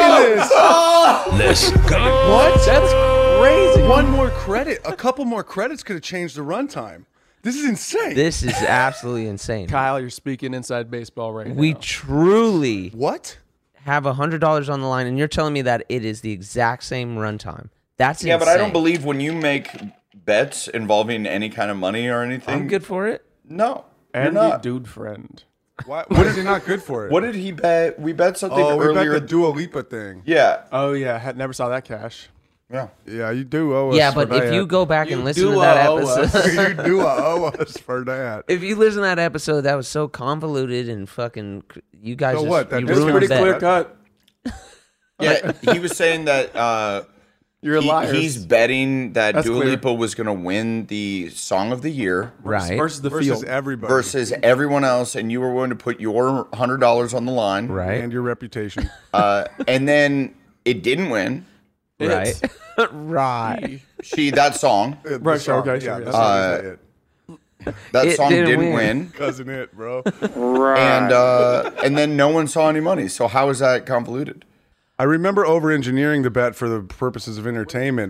Let's go. What? That's crazy. One more credit. A couple more credits could have changed the runtime. This is insane. This is absolutely insane. Kyle, you're speaking inside baseball right We now. truly what? have a hundred dollars on the line, and you're telling me that it is the exact same runtime. That's Yeah, but I don't insane. believe when you make bets involving any kind of money or anything. I'm good for it. No, you're Andy not. Dude Friend. Why, why is he not good for it? What did he bet? We bet something oh, we earlier. bet the Dua Lipa thing. yeah, Oh yeah, had never saw that cash. yeah. Yeah, you do owe us. Yeah, for but if that. you go back You and listen do to that owe us. episode, you do owe us for that. if you listen to that episode, that was so convoluted and fucking. You guys So just what? That you It's It's Ruined pretty ruined that. clear cut. Yeah, he was saying that uh, You're a he- liar. he's betting that That's Dua clear. Lipa was going to win the Song of the Year right. versus the Versus field. everybody. versus everyone else, and you were willing to put your hundred dollars on the line, right. And your reputation. uh, and then it didn't win. Right. right. She that song, The Right, song, okay, yeah, sure, that yeah. song is it. that It song didn't didn't, win. win, Cousin it, bro. and uh, and then no one saw any money. So how is that convoluted? I remember over engineering the bet for the purposes of entertainment, but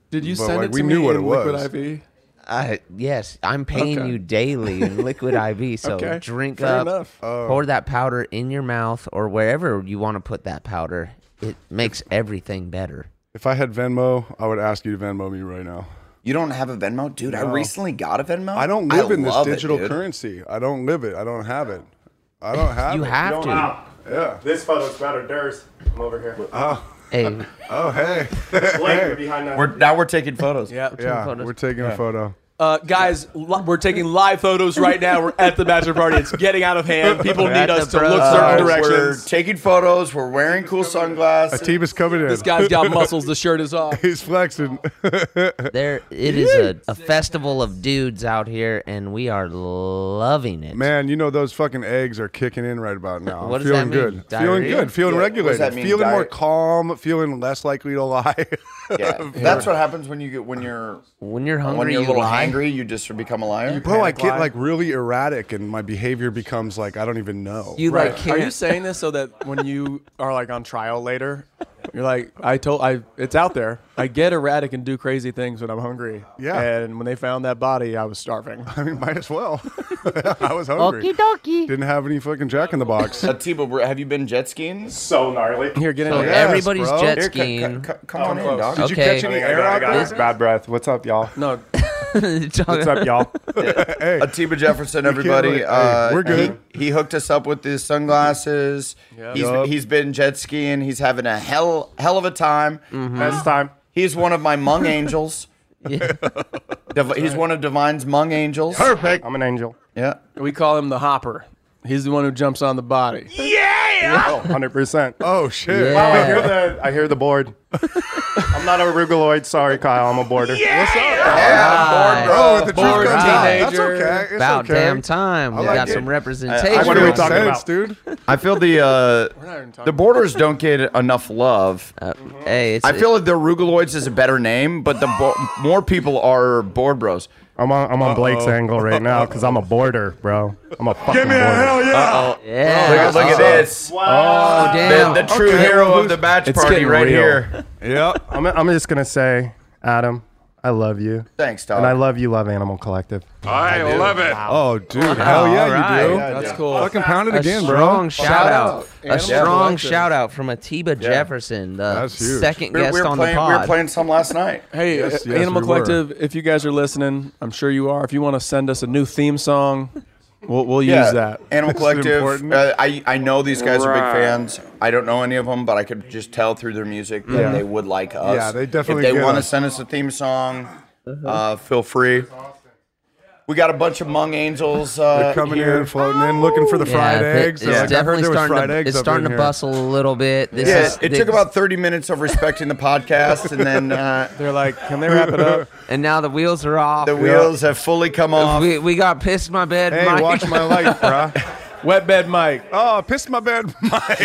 Did you But, send like, it we to knew me what in it liquid was. I V? Uh, yes, I'm paying Okay. you daily in liquid I V. So Okay, drink fair up, enough. pour that powder in your mouth or wherever you want to put that powder. It makes everything better. If I had Venmo, I would ask you to Venmo me right now. You don't have a Venmo? Dude, I recently got a Venmo. I don't live in this love it, digital dude. currency. I don't live it. I don't have it. I don't have You it. have to. Yeah. This photo's better. Theirs. I'm over here. Hey, Oh, hey. Blake, you're behind that. We're now we're taking photos. Yeah. Yeah, photos. we're taking a photo. Uh, guys, li- we're taking live photos right now. We're at the bachelor party. It's getting out of hand. People We're need at us the to look bro- certain Uh, we're directions. taking photos. We're wearing cool sunglasses. Atiba's coming in. This guy's got muscles. The shirt is off. He's flexing. there it is a, a festival of dudes out here, and we are loving it. Man, you know those fucking eggs are kicking in right about now. I'm What does feeling that mean? good. Feeling Diarrhea? good. Feeling Yeah, what does regulated. that mean, Feeling more diet? calm. Feeling less likely to lie. Yeah, that's what happens when you get when you're When you're when hungry, you're a you little lie. hangry. You just become a liar. Bro, I Panic get lie. like really erratic, and my behavior becomes like I don't even know. You Right. like Are can't. you saying this so that when you are like on trial later, you're like, I told, I, it's out there. I get erratic and do crazy things when I'm hungry. Yeah. And when they found that body, I was starving. I mean, might as well. I was hungry. Okie dokie. Didn't have any fucking Jack in the Box. Atiba, bro, have you been jet skiing? So gnarly. Here, get in So there. Yes, everybody's bro. jet Here, c- skiing. c- c- come on in, close. dog. Did you Okay. catch any I air got, I out got there? this bad breath. What's up, y'all? No, What's up, y'all? Hey, Atiba Jefferson, everybody. really- hey, uh, we're good. He, he hooked us up with his sunglasses. He's, Yup. he's been jet skiing. He's having a hell hell of a time. Best time. He's one of my Hmong angels. Div- he's one of Divine's Hmong angels. Perfect. I'm an angel. Yeah. we call him the hopper. He's the one who jumps on the body. Oh, one hundred percent. oh shit. Yeah. I hear the I hear the board. I'm not a rugoloid. Sorry, Kyle. I'm a boarder. Right. Bro, with the truth Bored comes out. That's teenager. okay. It's About okay. damn time. We like got it. some representation. I- I- What are we Makes talking sense, about? dude? I feel the uh, We're not even talking the borders don't get enough love. Uh, hey, it's, I feel like the rugoloids is a better name, but the bo- more people are board bros. I'm on I'm on Blake's angle right now because I'm a boarder, bro. I'm a fucking boarder. yeah. yeah. Look, look at this. Oh, The, damn. the true Okay, hero well, of the batch it's party getting right real. here. Yep. I'm I'm just gonna say, Adam, I love you, Thanks, dog. and I love you, Love Animal Collective. I love it. Oh, dude. Hell yeah, All right. you do. That's cool. Fucking pound it A again, strong bro. shout out. out. A Animal strong Collective. shout out from Atiba Jefferson, the That's huge. second we, guest we were on playing, the we were pod. playing some last night. Hey, Yes, uh, yes, Animal we were. Collective, if you guys are listening, I'm sure you are. If you want to send us a new theme song, we'll, we'll Yeah, use that. Animal Collective. important. Uh, I I know these guys are big Right. fans. I don't know any of them, but I could just tell through their music that Yeah. they would like us. Yeah, they definitely If they get want to us. send us a theme song, uh, feel free. We got a bunch of Hmong angels uh, They're coming here. in, floating in, looking for the fried Yeah, it- eggs. It's Like, I heard definitely there was starting fried to, eggs it's up starting in to here. bustle a little bit. This Yeah, is, it this- took about thirty minutes of respecting the podcast, and then uh, They're like, can they wrap it up? and now the wheels are off. the wheels have fully come off. we, we got pissed in my bed. Hey, Mike. watch my life, bruh. Wet bed Mike. Oh, I pissed my bed. Mike.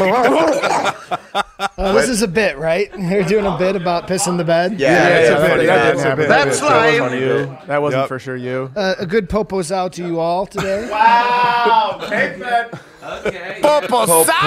Uh, this is a bit, right? You're doing a bit about pissing the bed. Yeah, Yeah, it's a that's bit, funny. yeah, That it's a didn't bit. happen. That's That was live. funny, You. That wasn't Yep. for sure you. Uh, a good popo's out to you all today. Wow, take that. Okay. Popo Sal.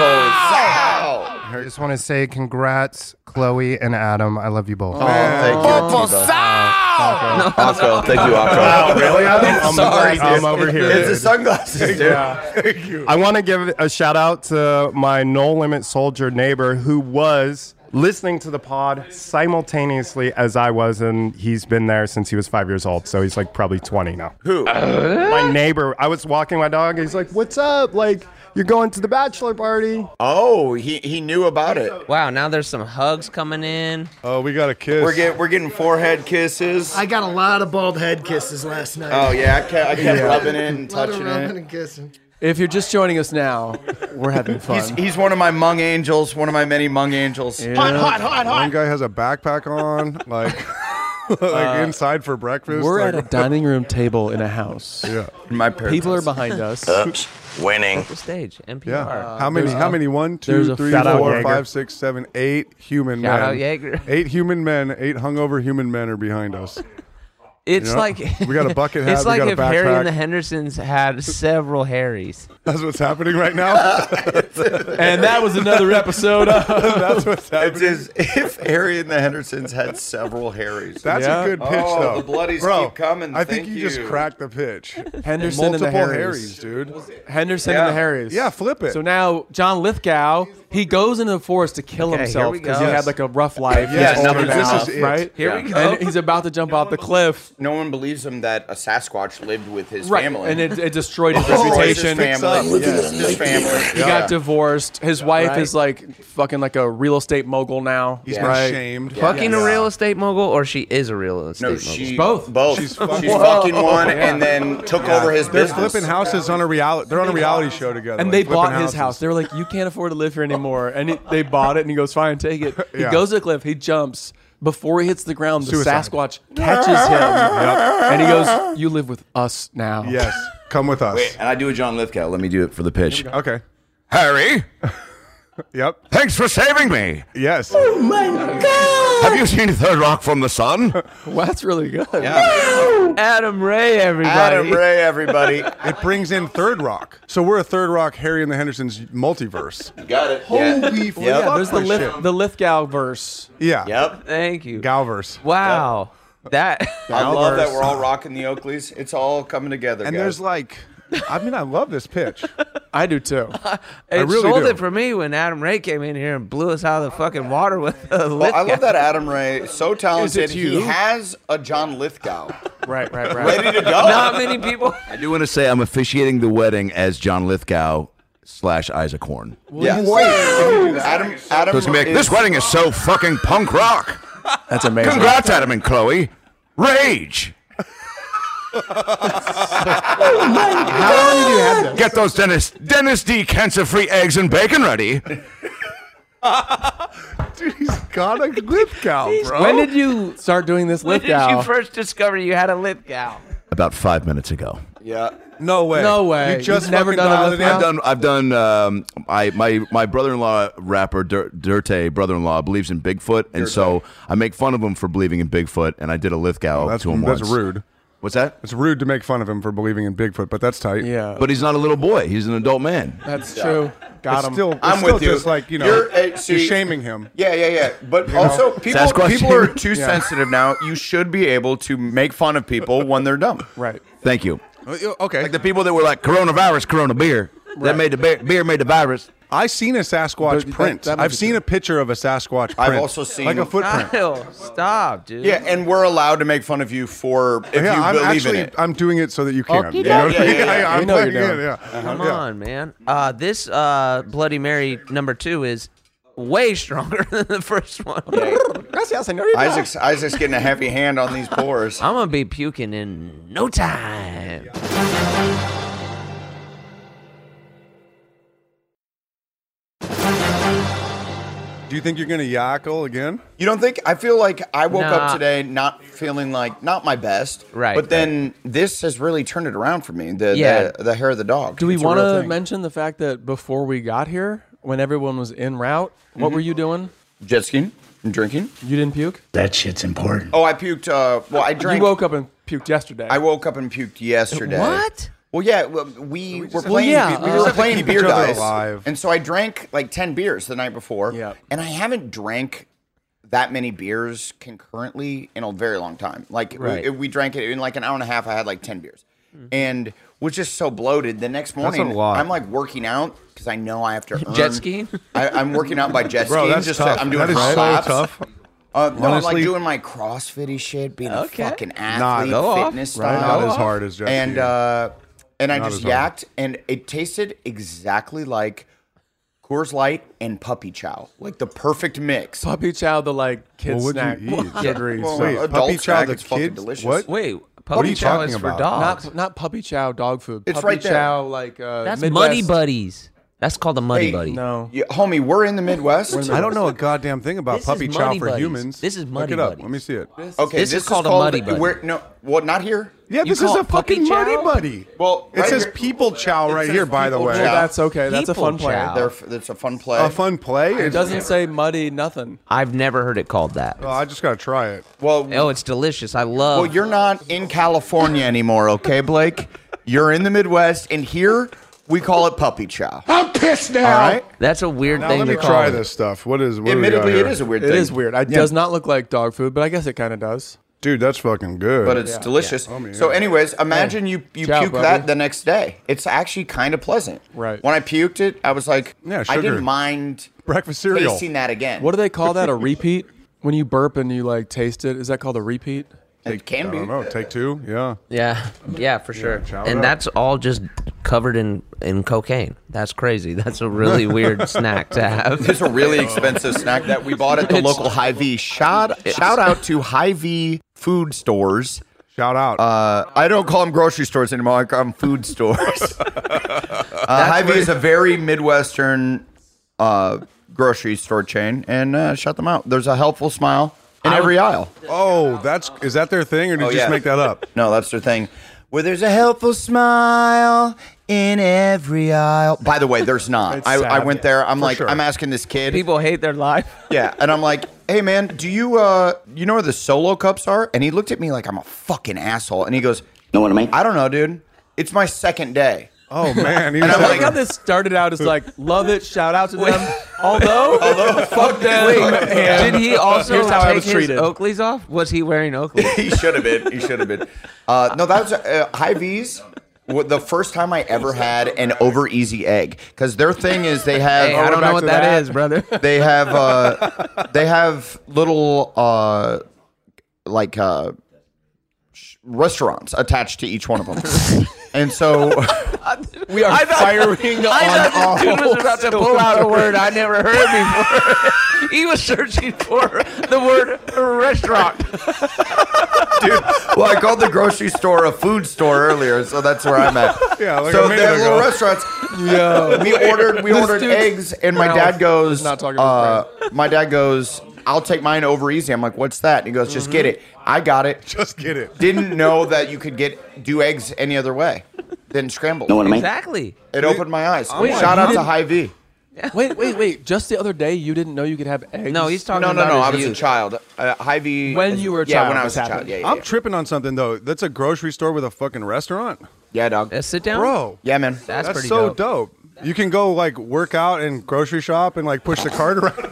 I just want to say congrats, Chloe and Adam. I love you both. Oh, thank you, Atiba. Akko, thank you, Akko. Really, Adam? I'm, Sorry, I'm dude. over here. It's the sunglasses, dude. I want to give a shout out to my No Limit Soldier neighbor who was listening to the pod simultaneously as I was, and he's been there since he was five years old. So he's like probably twenty now. Who? My neighbor. I was walking my dog. He's like, "What's up? Like, you're going to the bachelor party?" Oh, he he knew about it. Wow, now there's some hugs coming in. Oh, we got a kiss. We're get we're getting forehead kisses. I got a lot of bald head kisses last night. Oh yeah, I kept, I kept rubbing it and a lot of touching rubbing it. and kissing. If you're just joining us now, we're having fun. He's, he's one of my Hmong angels, one of my many Hmong angels. Hot, hot, hot, One hot. guy has a backpack on, like, like inside for breakfast. We're like, at a dining room table in a house. Yeah, My parents. People are behind us. winning. The stage, N P R. yeah. How many? there's How a- many? One, there's two, a three, shout out four, Jaeger. five, six, seven, eight human Shout men. out Jaeger. Eight human men. Eight hungover human men are behind us. It's You know? like We got a bucket hat, It's we like got a if Harry backpack. and the Hendersons had several Harrys. That's what's happening right now. And that was another episode of That's what's It's happening. as if Harry and the Hendersons had several Harrys. That's Yeah. a good pitch, Oh, though. the bloodies Bro, keep coming. I think Thank you, just you. cracked the pitch. Henderson and the Multiple Harrys. Harrys, dude. Henderson Yeah. and the Harrys. Yeah, flip it. So now John Lithgow, he goes into the forest to kill Okay, himself here we because go. he Yes. had like a rough life. Yeah, He's no, older this now, is it. right? Here we go. And he's about to jump off the cliff. No one believes him that a Sasquatch lived with his Right. family. And it, it destroyed his Destroys reputation. His family. Yes. His family. He got divorced. His wife Right. is like fucking like a real estate mogul now. He's right? been shamed. Fucking Yeah. a real estate mogul, or she is a real estate No, mogul? she Both. Both. She's She's, fucking- fucking one, and then took over his They're business. flipping houses on a reality. They're on a reality show together. And like they flipping bought his houses. house. They were like, "You can't afford to live here anymore." And he, they bought it, and he goes, "Fine, take it." He Yeah. goes to the cliff. He jumps. Before he hits the ground, the Suicide. Sasquatch catches him, and he goes, "You live with us now." Yes, come with us. And I do a John Lithgow. Let me do it for the pitch. Okay. Harry, Yep. thanks for saving me. Yes. Have you seen Third Rock from the Sun? Well, that's really good. Adam Ray, everybody. Adam Ray, everybody. It brings in Third Rock. So we're a Third Rock Harry and the Hendersons multiverse. Got it. Holy fuck. Yeah, there's the this Lith- shit. the Lithgow verse. Yeah. Yep. Thank you. Galverse. Wow. That. I love that Galverse. we're all rocking the Oakleys. It's all coming together, And guys. there's like, I mean, I love this pitch. I do too. It really sold do. it for me when Adam Ray came in here and blew us out of the fucking water with a Well, I love that Adam Ray, so talented. you? He has a John Lithgow Right, right, right. ready to go. Not many people. I do want to say I'm officiating the wedding as John Lithgow slash Isaac Horn. Yeah. Adam, Adam So it's gonna be like, is- this wedding is so fucking punk rock. That's amazing. Congrats, Adam and Chloe. Rage. How long have you had this? Get those Dennis Dennis D cancer-free eggs and bacon ready. Dude, he's got a Lithgow, bro. When did you start doing this When did Lithgow? you first discover you had a Lithgow? About five minutes ago. Yeah. No way. No way. You just You've never fucking done a dialed it Lithgow? in? I've done. I've done. Um, I my my brother-in-law rapper Dur- Dirte brother-in-law believes in Bigfoot, and so I make fun of him for believing in Bigfoot, and I did a Lithgow That's, to him that's once. rude. What's that? It's rude to make fun of him for believing in Bigfoot, but that's tight. Yeah, But he's not a little boy. He's an adult man. that's true. Got It's him. still, it's I'm still with you. just like, you know, You're, uh, you're see- shaming him. Yeah, yeah, yeah. But also, people, Sasquatch people are shaming? too sensitive now. You should be able to make fun of people when they're dumb. right. Thank you. Okay. Like the people that were like coronavirus, corona beer. That made the beer, beer made the virus. I've seen a Sasquatch That- print. that might I've be seen true. a picture of a Sasquatch print. I've also seen- like a footprint. Kyle, stop, dude. Yeah, and we're allowed to make fun of you for if yeah, you I'm believe actually in it. I'm doing it so that you can. Okay, You know yeah, what I yeah, mean? yeah, yeah. I, I'm We know you're playing doing it, it. yeah. Come Yeah. on, man. Uh, this uh, Bloody Mary number two is way stronger than the first one. Gracias, señorita. Isaac's Isaac's getting a heavy hand on these pours. I'm gonna be puking in no time. Do you think you're gonna yackle again? You don't think? I feel like I woke Nah. up today not feeling like not my best. Right, But then this has really turned it around for me. The Yeah. the, the hair of the dog. Do we It's a want real to thing. mention the fact that before we got here, when everyone was en route, what were you doing? jet skiing and drinking? You didn't puke? That shit's important. Oh, I puked. Uh, well, I drank. You woke up and puked yesterday. I woke up and puked yesterday. What? Well, yeah, well, we were Well, playing. yeah, we uh, were just have to playing keep beer each other dice, alive. and so I drank like ten beers the night before. Yeah. and I haven't drank that many beers concurrently in a very long time. Like Right. we, we drank it in like an hour and a half. I had like ten beers, and was just so bloated. The next That's a morning, lot. I'm like working out because I know I have to earn. Jet skiing? I, I'm working out by jet Bro, skiing. that's just tough. To, I'm doing that is high so laps. tough. Uh, no, I'm like Honestly- doing my CrossFitty shit, being Okay. a fucking Nah, athlete, go off. fitness Right, style. not as hard as jet and skiing. uh, and I Not just as hard. yacked, and it tasted exactly like Coors Light and Puppy Chow, like the perfect mix. Puppy chow, the like kid What would snack. you eat? Sugary Well, stuff. Wait, adult puppy chow, snack, the it's fucking kids? delicious. What? Wait, are puppy you chow talking is for about? dogs. Not not puppy chow dog food. It's puppy right there. chow like uh, That's Midwest. Muddy Buddies. That's called a Muddy Hey, Buddy. No. Yeah, homie, we're in the Midwest. I don't know a goddamn thing about This puppy is chow Muddy for Buddies. humans. This is Muddy Look it up. Buddies. Let me see it. Okay, This is called a Muddy Buddy. we're- No, well, not here. Yeah, You this is call a it puppy fucking Muddy chow? Buddy. Well, It right says here- people chow right says here, by the people way. chow. Well, that's okay. That's a People fun play. chow. They're, it's a fun play. A fun play. It doesn't say muddy nothing. I've never heard it called that. Oh, I just gotta try it. well, Oh, it's delicious. I love. well, you're not in California anymore, okay, Blake? You're in the Midwest, and here we call it puppy chow. I'm pissed now. All right. That's a weird Now thing let to me call try it. this stuff. What is? What do we got Admittedly, here? it is a weird It thing. is weird. It does not look like dog food, but I guess it kind of does. Dude, that's fucking good. But it's delicious. Yeah. So, anyways, imagine you you Ciao, puke puppy. that the next day. It's actually kind of pleasant. Right. When I puked it, I was like, Yeah, I sugar. didn't mind breakfast cereal. tasting that again. What do they call that? A repeat? When you burp and you like taste it, is that called a repeat? It can I be. don't know. Take two. Yeah. Yeah, yeah, for sure. chow it And up. that's all just covered in in cocaine. That's crazy. That's a really weird snack to have. It's a really expensive snack that we bought at the local Hy-Vee. Shout, shout out to Hy-Vee food stores. Shout out. Uh, I don't call them grocery stores anymore. I call them food stores. uh, Hy-Vee is a very Midwestern uh, grocery store chain, and uh, shout them out. There's a helpful smile in every aisle. oh, that's is that their thing, or did you Oh, just yeah. make that up? No, that's their thing. Where there's a helpful smile in every aisle. By the way, there's not. It's I, I sad. went there. I'm like, sure. I'm asking this kid. People hate their life. Yeah, and I'm like, hey man, do you uh you know where the Solo cups are? And he looked at me like I'm a fucking asshole, and he goes, Know what I mean? I don't know, dude. It's my second day. Oh man, he And was I'm I like, like how this started out as like, love it, shout out to them. Although, although, fuck them. Did he also Here's how I take was his treated. Oakleys off? Was he wearing Oakleys? He should have been. He should have been. Uh, no, that was uh, Hy-Vee's. wa- The first time I ever had an over easy egg, because their thing is they have. Hey, I don't know what that is, brother. They have. Uh, they have little uh, like uh, sh- restaurants attached to each one of them, and so We are firing I on thought this dude was all about to pull out a word I never heard before. He was searching for the word restaurant. dude. Well, I called the grocery store a food store earlier, so that's where I'm at. Yeah, like so a they minute have little ago. restaurants. Yeah. We ordered we This ordered dude's eggs, and my mouth dad goes. is not talking uh, about my dad goes. I'll take mine over easy. I'm like, what's that? And he goes, just get it. I got it. just get it. Didn't know that you could get do eggs any other way than scrambled. Know what I mean? Exactly. It opened my eyes. Wait, Shout you out to didn't- Hy-Vee. Wait, wait, wait. Just the other day, you didn't know you could have eggs? No, he's talking No, no, about no. I his was a youth. child. Uh, Hy-Vee. When you were a yeah, child, when I was this a child. happened. Yeah, yeah, I'm yeah. tripping on something though. That's a grocery store with a fucking restaurant, yeah, dog. Uh, sit down, bro. Yeah, man. That's, That's pretty so dope. dope. You can go like work out and grocery shop and like push the cart around.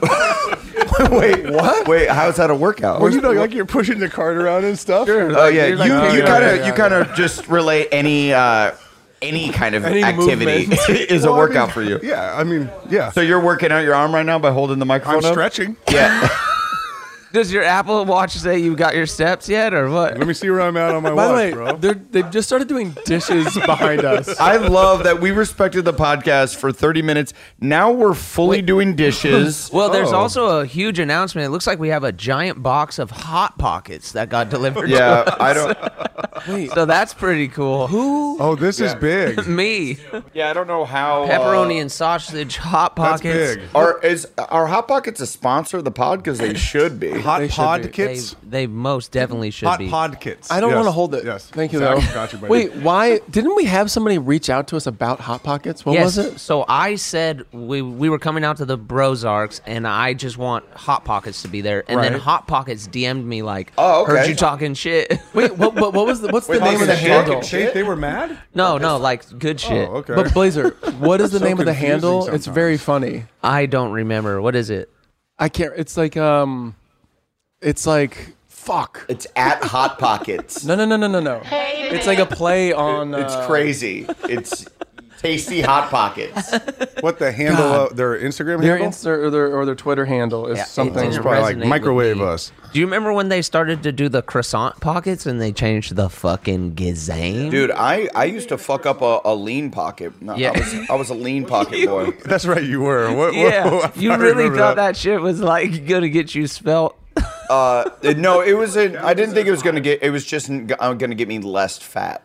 Wait, what? Wait, how's that a workout? Well, you know, like you're pushing the cart around and stuff. Oh yeah, You're like- you Oh, you yeah, kind of yeah, you kind of just relate any uh, any kind of Any activity movement. is a Well, I workout mean, for you. Yeah, I mean, yeah. So you're working out your arm right now by holding the microphone I'm up? stretching. Yeah. Does your Apple Watch say you got your steps yet, or what? Let me see where I'm at on my By the watch, way, bro. they're, they've just started doing dishes behind us. I love that we respected the podcast for thirty minutes. Now we're fully doing dishes. Well, there's Oh. also a huge announcement. It looks like we have a giant box of Hot Pockets that got delivered. Yeah, to us. I don't. Wait, So that's pretty cool. Who? Oh, this is big. Me. Yeah, I don't know how. uh, Pepperoni and sausage Hot That's Pockets. big. Are is are Hot Pockets a sponsor of the pod? Because they should be. Hot They should pod be. They, kits. they most definitely should Hot be. pod kits. I don't Yes. want to hold it. Yes. Thank you, Sorry. though. Got you, buddy. Wait, why didn't we have somebody reach out to us about Hot Pockets? What yes. was it? So I said we we were coming out to the Brozarks, and I just want Hot Pockets to be there. And then Right. Hot Pockets D M'd me like, Oh, okay. heard you talking shit. Wait, what, what, what was the, what's Wait, the name of the talking handle? shit? They, they were mad? no, no, like good shit. Oh, okay. But Blazer, what is the So name of the confusing handle? It's sometimes. very funny. I don't remember. What is it? I can't. It's like um, it's like fuck. It's at Hot Pockets. No, no, no, no, no, no. It's like a play on. Uh, It's crazy. It's tasty Hot Pockets. What the handle God. of their Instagram Their handle? Insta or their, or their Twitter handle is Yeah, something. it's It's probably like resonate with microwave me. us. Do you remember when they started to do the croissant pockets and they changed the fucking gizane? Dude, I, I used to fuck up a, a lean pocket. No, Yeah. I was I was a lean pocket boy. That's right, you were. What, Yeah, what, you I really remember thought that. shit was like gonna get you spelt. Uh, no, it was. A, I didn't think it was gonna get. It was just n- uh, gonna get me less fat.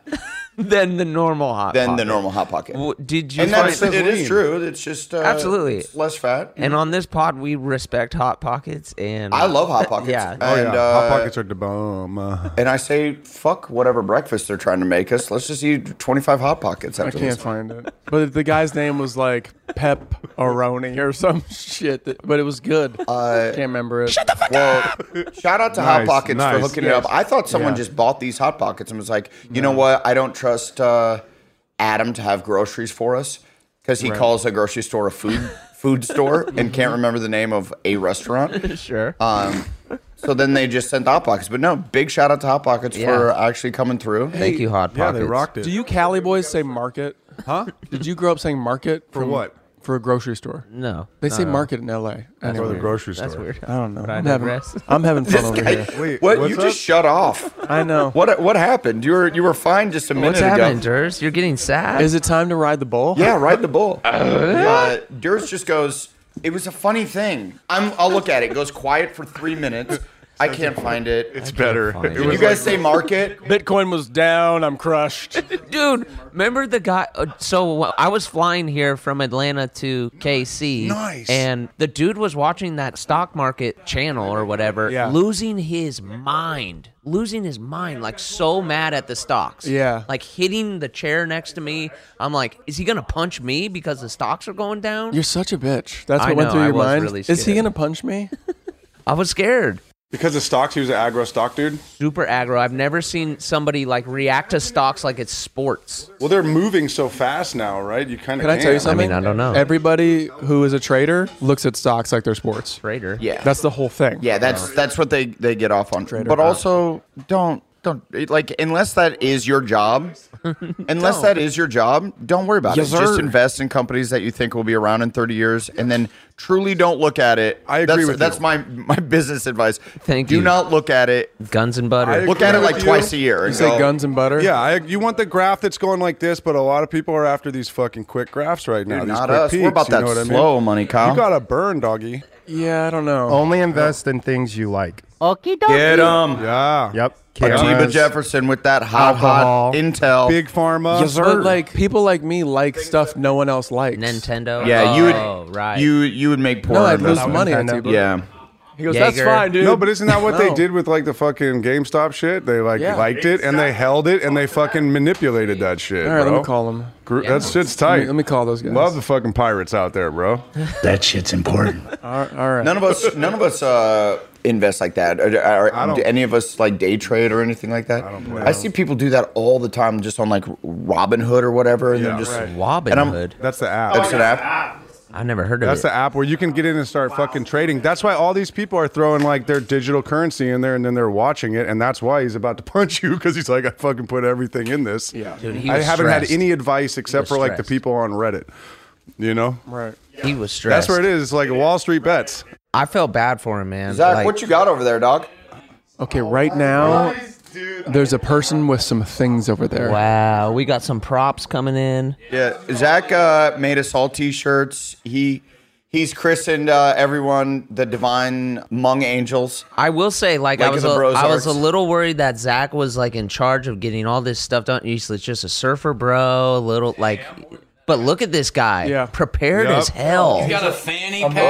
than the normal hot than pocket. the normal hot pocket. W- Did you And find that's, it is true. It's just uh, Absolutely. it's less fat. And on this pod, we respect hot pockets, and I love hot pockets. Yeah, And, Oh yeah, uh, hot pockets are the bomb. Uh, And I say, fuck whatever breakfast they're trying to make us. Let's just eat twenty-five hot pockets I after can't this. find it. But the guy's name was like Pep-Aroni or some shit. That, but it was good. Uh, Can't remember it. Shut the fuck up! Shout out to Hot Nice, Pockets for nice, hooking it yes. up. I thought someone Yeah. just bought these Hot Pockets and was like, you know what? I don't trust uh, Adam to have groceries for us because he calls a grocery store a food food store and can't remember the name of a restaurant. sure. Um, so then they just sent Hot Pockets. But no, big shout out to Hot Pockets Yeah. for actually coming through. Thank you, Hot yeah, Pockets. they rocked it. Do you Cali boys say market? Huh? Did you grow up saying market? For from- what? For a grocery store. No, They no, say no. market in L A. For Anyway, the grocery store. That's weird. I don't know. But I I'm having, digress. I'm having fun over guy- here. Wait, What? what's You up? just shut off. I know. What What happened? You were you were fine just a minute What's ago. happening, Durs? You're getting sad. Is it time to ride the bull? Yeah, ride the bull. Uh, Durs just goes, it was a funny thing. I'm, I'll look at it. It goes quiet for three minutes. I can't find it. It's better. find it. It Did was you guys like- say market? Bitcoin was down. I'm crushed. Dude, remember the guy? Uh, so I was flying here from Atlanta to K C. Nice. And the dude was watching that stock market channel or whatever, Yeah. losing his mind. Losing his mind, like so mad at the stocks. Yeah. Like hitting the chair next to me. I'm like, is he going to punch me because the stocks are going down? You're such a bitch. That's I what went know, through I your was mind. really Is he scared. gonna punch me? I was scared. Because of stocks, he was an aggro stock dude. Super aggro. I've never seen somebody like react to stocks like it's sports. Well, they're moving so fast now, right? You kind of Can I tell you something? I mean, I don't know. Everybody who is a trader looks at stocks like they're sports. Trader. Yeah. That's the whole thing. Yeah, that's that's what they, they get off on. Trader But Bob. also, don't don't like unless that is your job. Unless that is your job, don't worry about Yes, it. Just sir. invest in companies that you think will be around in thirty years, and then truly don't look at it. I agree that's, with That's you. my my business advice. Thank Do you. not look at it. Guns and butter. I Look at it agree like with twice you. a year. You And say go, guns and butter? Yeah, I, you want the graph that's going like this, but a lot of people are after these fucking quick graphs right now. Dude, these not quick us. We're peaks, about you that know what I mean? slow money, Kyle. You got to burn, doggy. Yeah, I don't know. Only invest in things you like. Get them. Yeah. Yep. Atiba Cameras. Jefferson with that hot, Alcohol. hot intel. Big pharma. Yes, but like people like me like stuff no one else likes. Nintendo. Yeah, you would. Oh, right. You you would make poor. No, I'd lose investments. money on Nintendo. Atiba. Yeah. He goes, that's Jaeger. fine, dude. No, but isn't that what they No. did with like the fucking GameStop shit? They like Yeah. liked it and they held it and they fucking manipulated that shit. All right, bro. let me call him. Gr- That shit's Let tight. me, let me call those guys. Love the fucking pirates out there, bro. That shit's important. All right. All right. None of us. None of us uh, invest like that. Or, or, I don't- do any of us like day trade or anything like that? I don't play. I see people do that all the time, just on like Robinhood or whatever, and Yeah. they're just. Right. Wobbin And I'm- Hood. That's the app. That's an app. I've never heard of That's it. the app where you can get in and start fucking trading. That's why all these people are throwing like their digital currency in there and then they're watching it. And that's why he's about to punch you because he's like, I fucking put everything in this. Yeah. Dude, he I was haven't stressed. had any advice except was for like the stressed. people on Reddit. You know? Right. He was stressed. That's where it is. It's like Wall Street bets. I felt bad for him, man. Zach, Like, what you got over there, dog? Okay, right now there's a person with some things over there. wow, we got some props coming in. Yeah, Zach uh, made us all T-shirts. He he's christened uh, everyone the Divine Mung Angels. I will say, like, I Lake was, of a, the I was a Brozarks. little worried that Zach was like in charge of getting all this stuff done. Usually, it's just a surfer bro, a little like. But look at this guy, Yeah. prepared Yup. as hell. Got a fanny pack,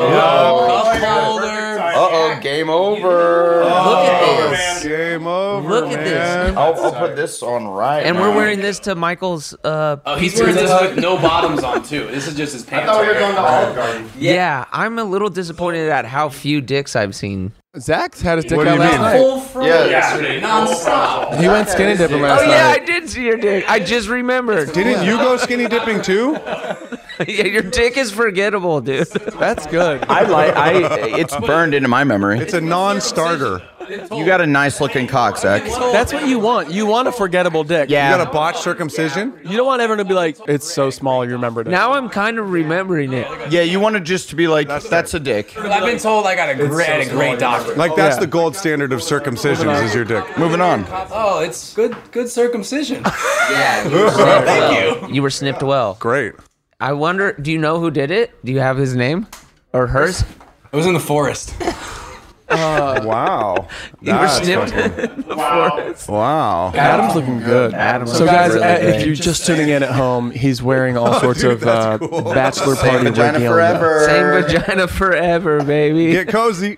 cup holder. Uh oh, game over. Look at this. Game over. Look at man. this. I'll, I'll put this on right. And now. we're wearing this to Michael's. Uh, Oh, he's pizza wearing this hut. with no bottoms on too. This is just his pants. I thought we were going to Olive Garden. Yeah, I'm a little disappointed at how few dicks I've seen. Zach's had his dick What do out you last mean? night. Full fro Yeah. yesterday, nonstop. He went skinny dipping last Oh yeah, I night. did see your dick. I just remembered. Didn't you go skinny dipping too? Yeah, your dick is forgettable, dude. That's good. I like. I. It's burned into my memory. It's a non-starter. You got a nice looking cock, Zach. That's what you want. You want a forgettable dick. You Yeah. got a botched circumcision? You don't want everyone to be like, it's so small you remembered it. Now I'm kind of remembering it. Yeah, you want it just to be like, that's, a dick. I've been told I got a great, I had a great doctor. Like that's Yeah. the gold standard of circumcisions is your dick. Moving on. Oh, it's good, good circumcision. Yeah, you were snipped Thank well. You were snipped well. Great. I wonder, do you know who did it? Do you have his name or hers? It was in the forest. Wow. You were That's snipped fucking- before. Wow. Adam's looking good. Adam's so looking guys, really uh, good. if you're just tuning in at home, he's wearing all sorts dude, of that's uh, cool. bachelor Same party vagina regalia. forever. Same vagina forever, baby. Get cozy.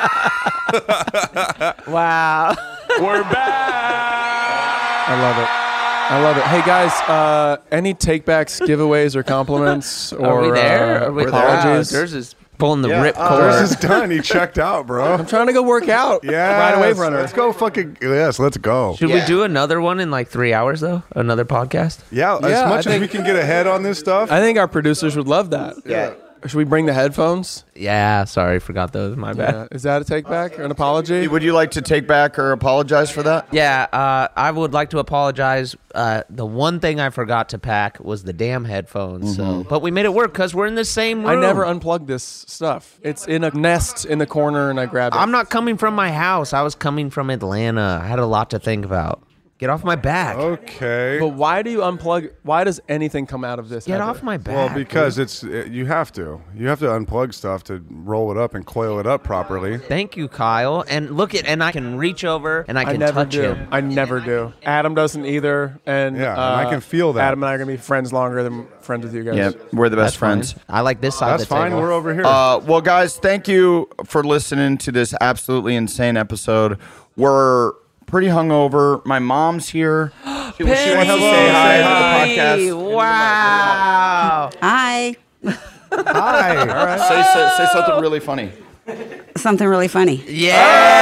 Wow. We're back. I love it. I love it. Hey guys, uh, any takebacks, giveaways, or compliments, or Are we there? uh, Are we, apologies? Wow, There's is pulling the Yeah, rip uh, cord. Yours is done. He checked out, bro. I'm trying to go work out. Yeah. Ride a wave runner. Let's go fucking. Yes, let's go. Should we Yeah. do another one in like three hours though? Another podcast? Yeah, as Yeah, I much as think- we can get ahead on this stuff. I think our producers would love that. Yeah. Should we bring the headphones? Yeah, sorry, forgot those. My bad. Yeah. Is that a take back or an apology? Would you like to take back or apologize for that? Yeah, uh, I would like to apologize. Uh, the one thing I forgot to pack was the damn headphones. So, but we made it work because we're in the same I room. never unplugged this stuff. It's in a nest in the corner, and I grabbed it. I'm not coming from my house. I was coming from Atlanta. I had a lot to think about. Get off my back. Okay. But why do you unplug? Why does anything come out of this? Get ever? off my back. Well, because it's uh, you have to. You have to unplug stuff to roll it up and coil it up properly. Thank you, Kyle. And look at, and I can reach over and I I can never touch do. him. I never do. Adam doesn't either. And Yeah, and uh, I can feel that. Adam and I are gonna be friends longer than friends with you guys. Yeah, we're the best That's fine. friends. I like this side That's of the fine. table. We're over here. Uh, well, guys, thank you for listening to this absolutely insane episode. We're pretty hungover. My mom's here. She, she wants to say hi to the podcast. Wow. Hi. Hi. Say, say, say something really funny. Something really funny. Yeah.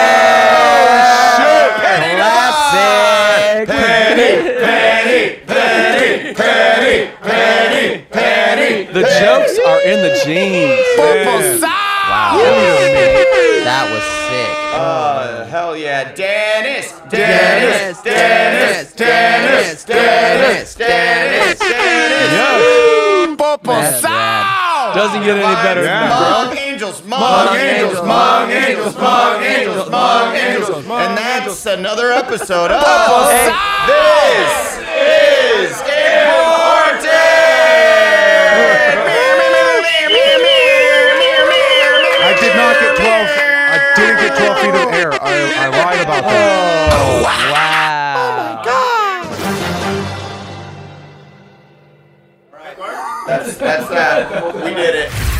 Classic. The jokes are in the jeans. Wow. That was sick. Uh, hell yeah. Dennis. Dennis, Dennis, Dennis, Dennis, Dennis, Dennis. That's rad. Doesn't get any better than that, bro. Mug angels, mug angels, mug angels, mug angels, mug angels. And that's another episode of This Is Important. I did not get twelve. I didn't get twelve feet of air. I, I lied about that. Oh, wow. That's, that's that. We did it.